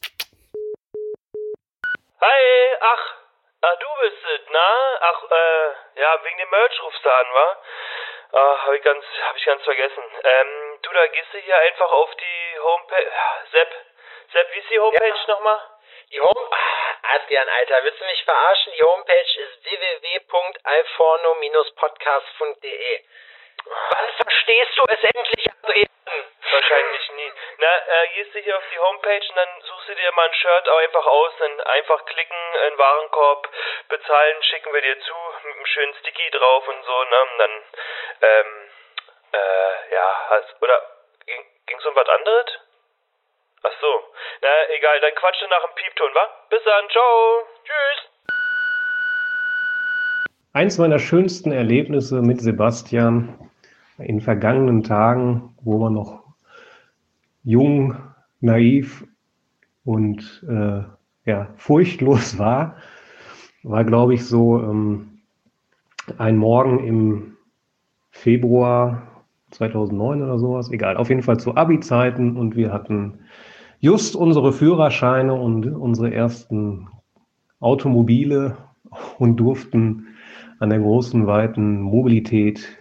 Hi, du bist es, na? Ja, wegen dem Merch rufst du an, wa? Hab ich ganz vergessen. Du, da gehst du hier einfach auf die Homepage. Sepp, wie ist die Homepage nochmal?
Die Adrian, Alter, willst du mich verarschen? Die Homepage ist www.alforno-podcast.de. Wann verstehst du es endlich, Adrian?
Wahrscheinlich nie. Na, gehst du hier auf die Homepage und dann suchst du dir mal ein Shirt auch einfach aus, dann einfach klicken, in den Warenkorb, bezahlen, schicken wir dir zu, mit einem schönen Sticky drauf und so, ne? Und dann, oder ging's um was anderes? Ach so. Na, egal, dann quatsche nach dem Piepton, wa? Bis dann, ciao. Tschüss.
Eins meiner schönsten Erlebnisse mit Sebastian in vergangenen Tagen, wo man noch jung, naiv und furchtlos war, glaube ich, so ein Morgen im Februar 2009 oder sowas, egal, auf jeden Fall zu Abi-Zeiten, und wir hatten just unsere Führerscheine und unsere ersten Automobile und durften an der großen, weiten Mobilität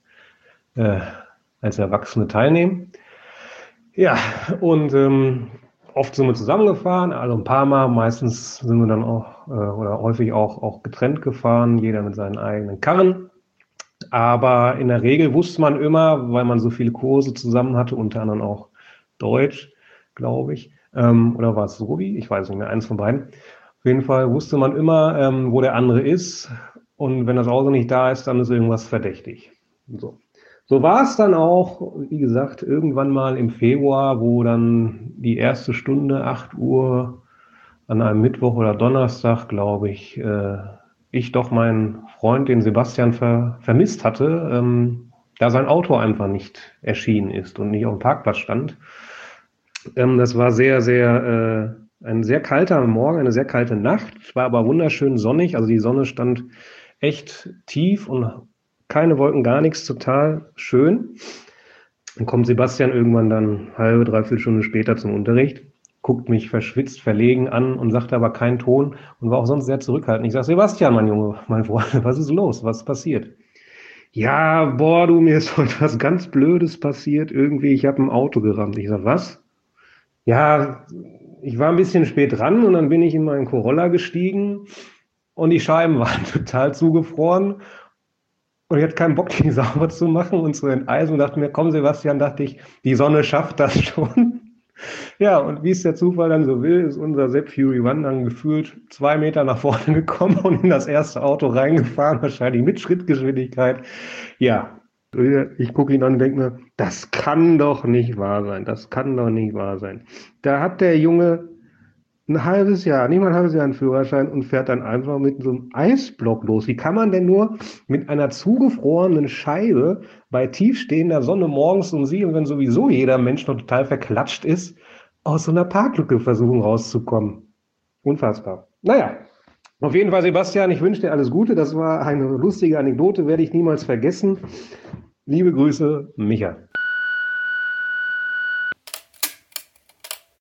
als Erwachsene teilnehmen. Ja, und oft sind wir zusammengefahren, also ein paar Mal, meistens sind wir dann auch oder häufig auch getrennt gefahren, jeder mit seinen eigenen Karren. Aber in der Regel wusste man immer, weil man so viele Kurse zusammen hatte, unter anderem auch Deutsch, glaube ich, oder war es Sobi? Ich weiß nicht mehr, eins von beiden. Auf jeden Fall wusste man immer, wo der andere ist, und wenn das Auto nicht da ist, dann ist irgendwas verdächtig. So war es dann auch, wie gesagt, irgendwann mal im Februar, wo dann die erste Stunde, 8 Uhr, an einem Mittwoch oder Donnerstag, glaube ich, ich doch meinen Freund, den Sebastian, vermisst hatte, da sein Auto einfach nicht erschienen ist und nicht auf dem Parkplatz stand. Das war ein sehr kalter Morgen, eine sehr kalte Nacht. Es war aber wunderschön sonnig, also die Sonne stand echt tief und keine Wolken, gar nichts, total schön. Dann kommt Sebastian irgendwann dann halbe, dreiviertel Stunde später zum Unterricht, guckt mich verschwitzt, verlegen an und sagte aber keinen Ton und war auch sonst sehr zurückhaltend. Ich sage: Sebastian, mein Junge, mein Freund, was ist los? Was ist passiert? Ja, boah, du, mir ist heute was ganz Blödes passiert. Irgendwie, ich habe ein Auto gerammt. Ich sage: was? Ja, ich war ein bisschen spät dran und dann bin ich in meinen Corolla gestiegen und die Scheiben waren total zugefroren. Und ich hatte keinen Bock, die sauber zu machen und zu enteisen, und dachte mir: komm, Sebastian, dachte ich, die Sonne schafft das schon. Ja, und wie es der Zufall dann so will, ist unser Sepp Fury One dann gefühlt 2 Meter nach vorne gekommen und in das erste Auto reingefahren, wahrscheinlich mit Schrittgeschwindigkeit. Ja, ich gucke ihn an und denke mir, das kann doch nicht wahr sein, das kann doch nicht wahr sein. Da hat der Junge nicht mal ein halbes Jahr einen Führerschein und fährt dann einfach mit so einem Eisblock los. Wie kann man denn nur mit einer zugefrorenen Scheibe bei tiefstehender Sonne morgens um 7, wenn sowieso jeder Mensch noch total verklatscht ist, aus so einer Parklücke versuchen rauszukommen? Unfassbar. Naja, auf jeden Fall, Sebastian, ich wünsche dir alles Gute. Das war eine lustige Anekdote, werde ich niemals vergessen. Liebe Grüße, Micha.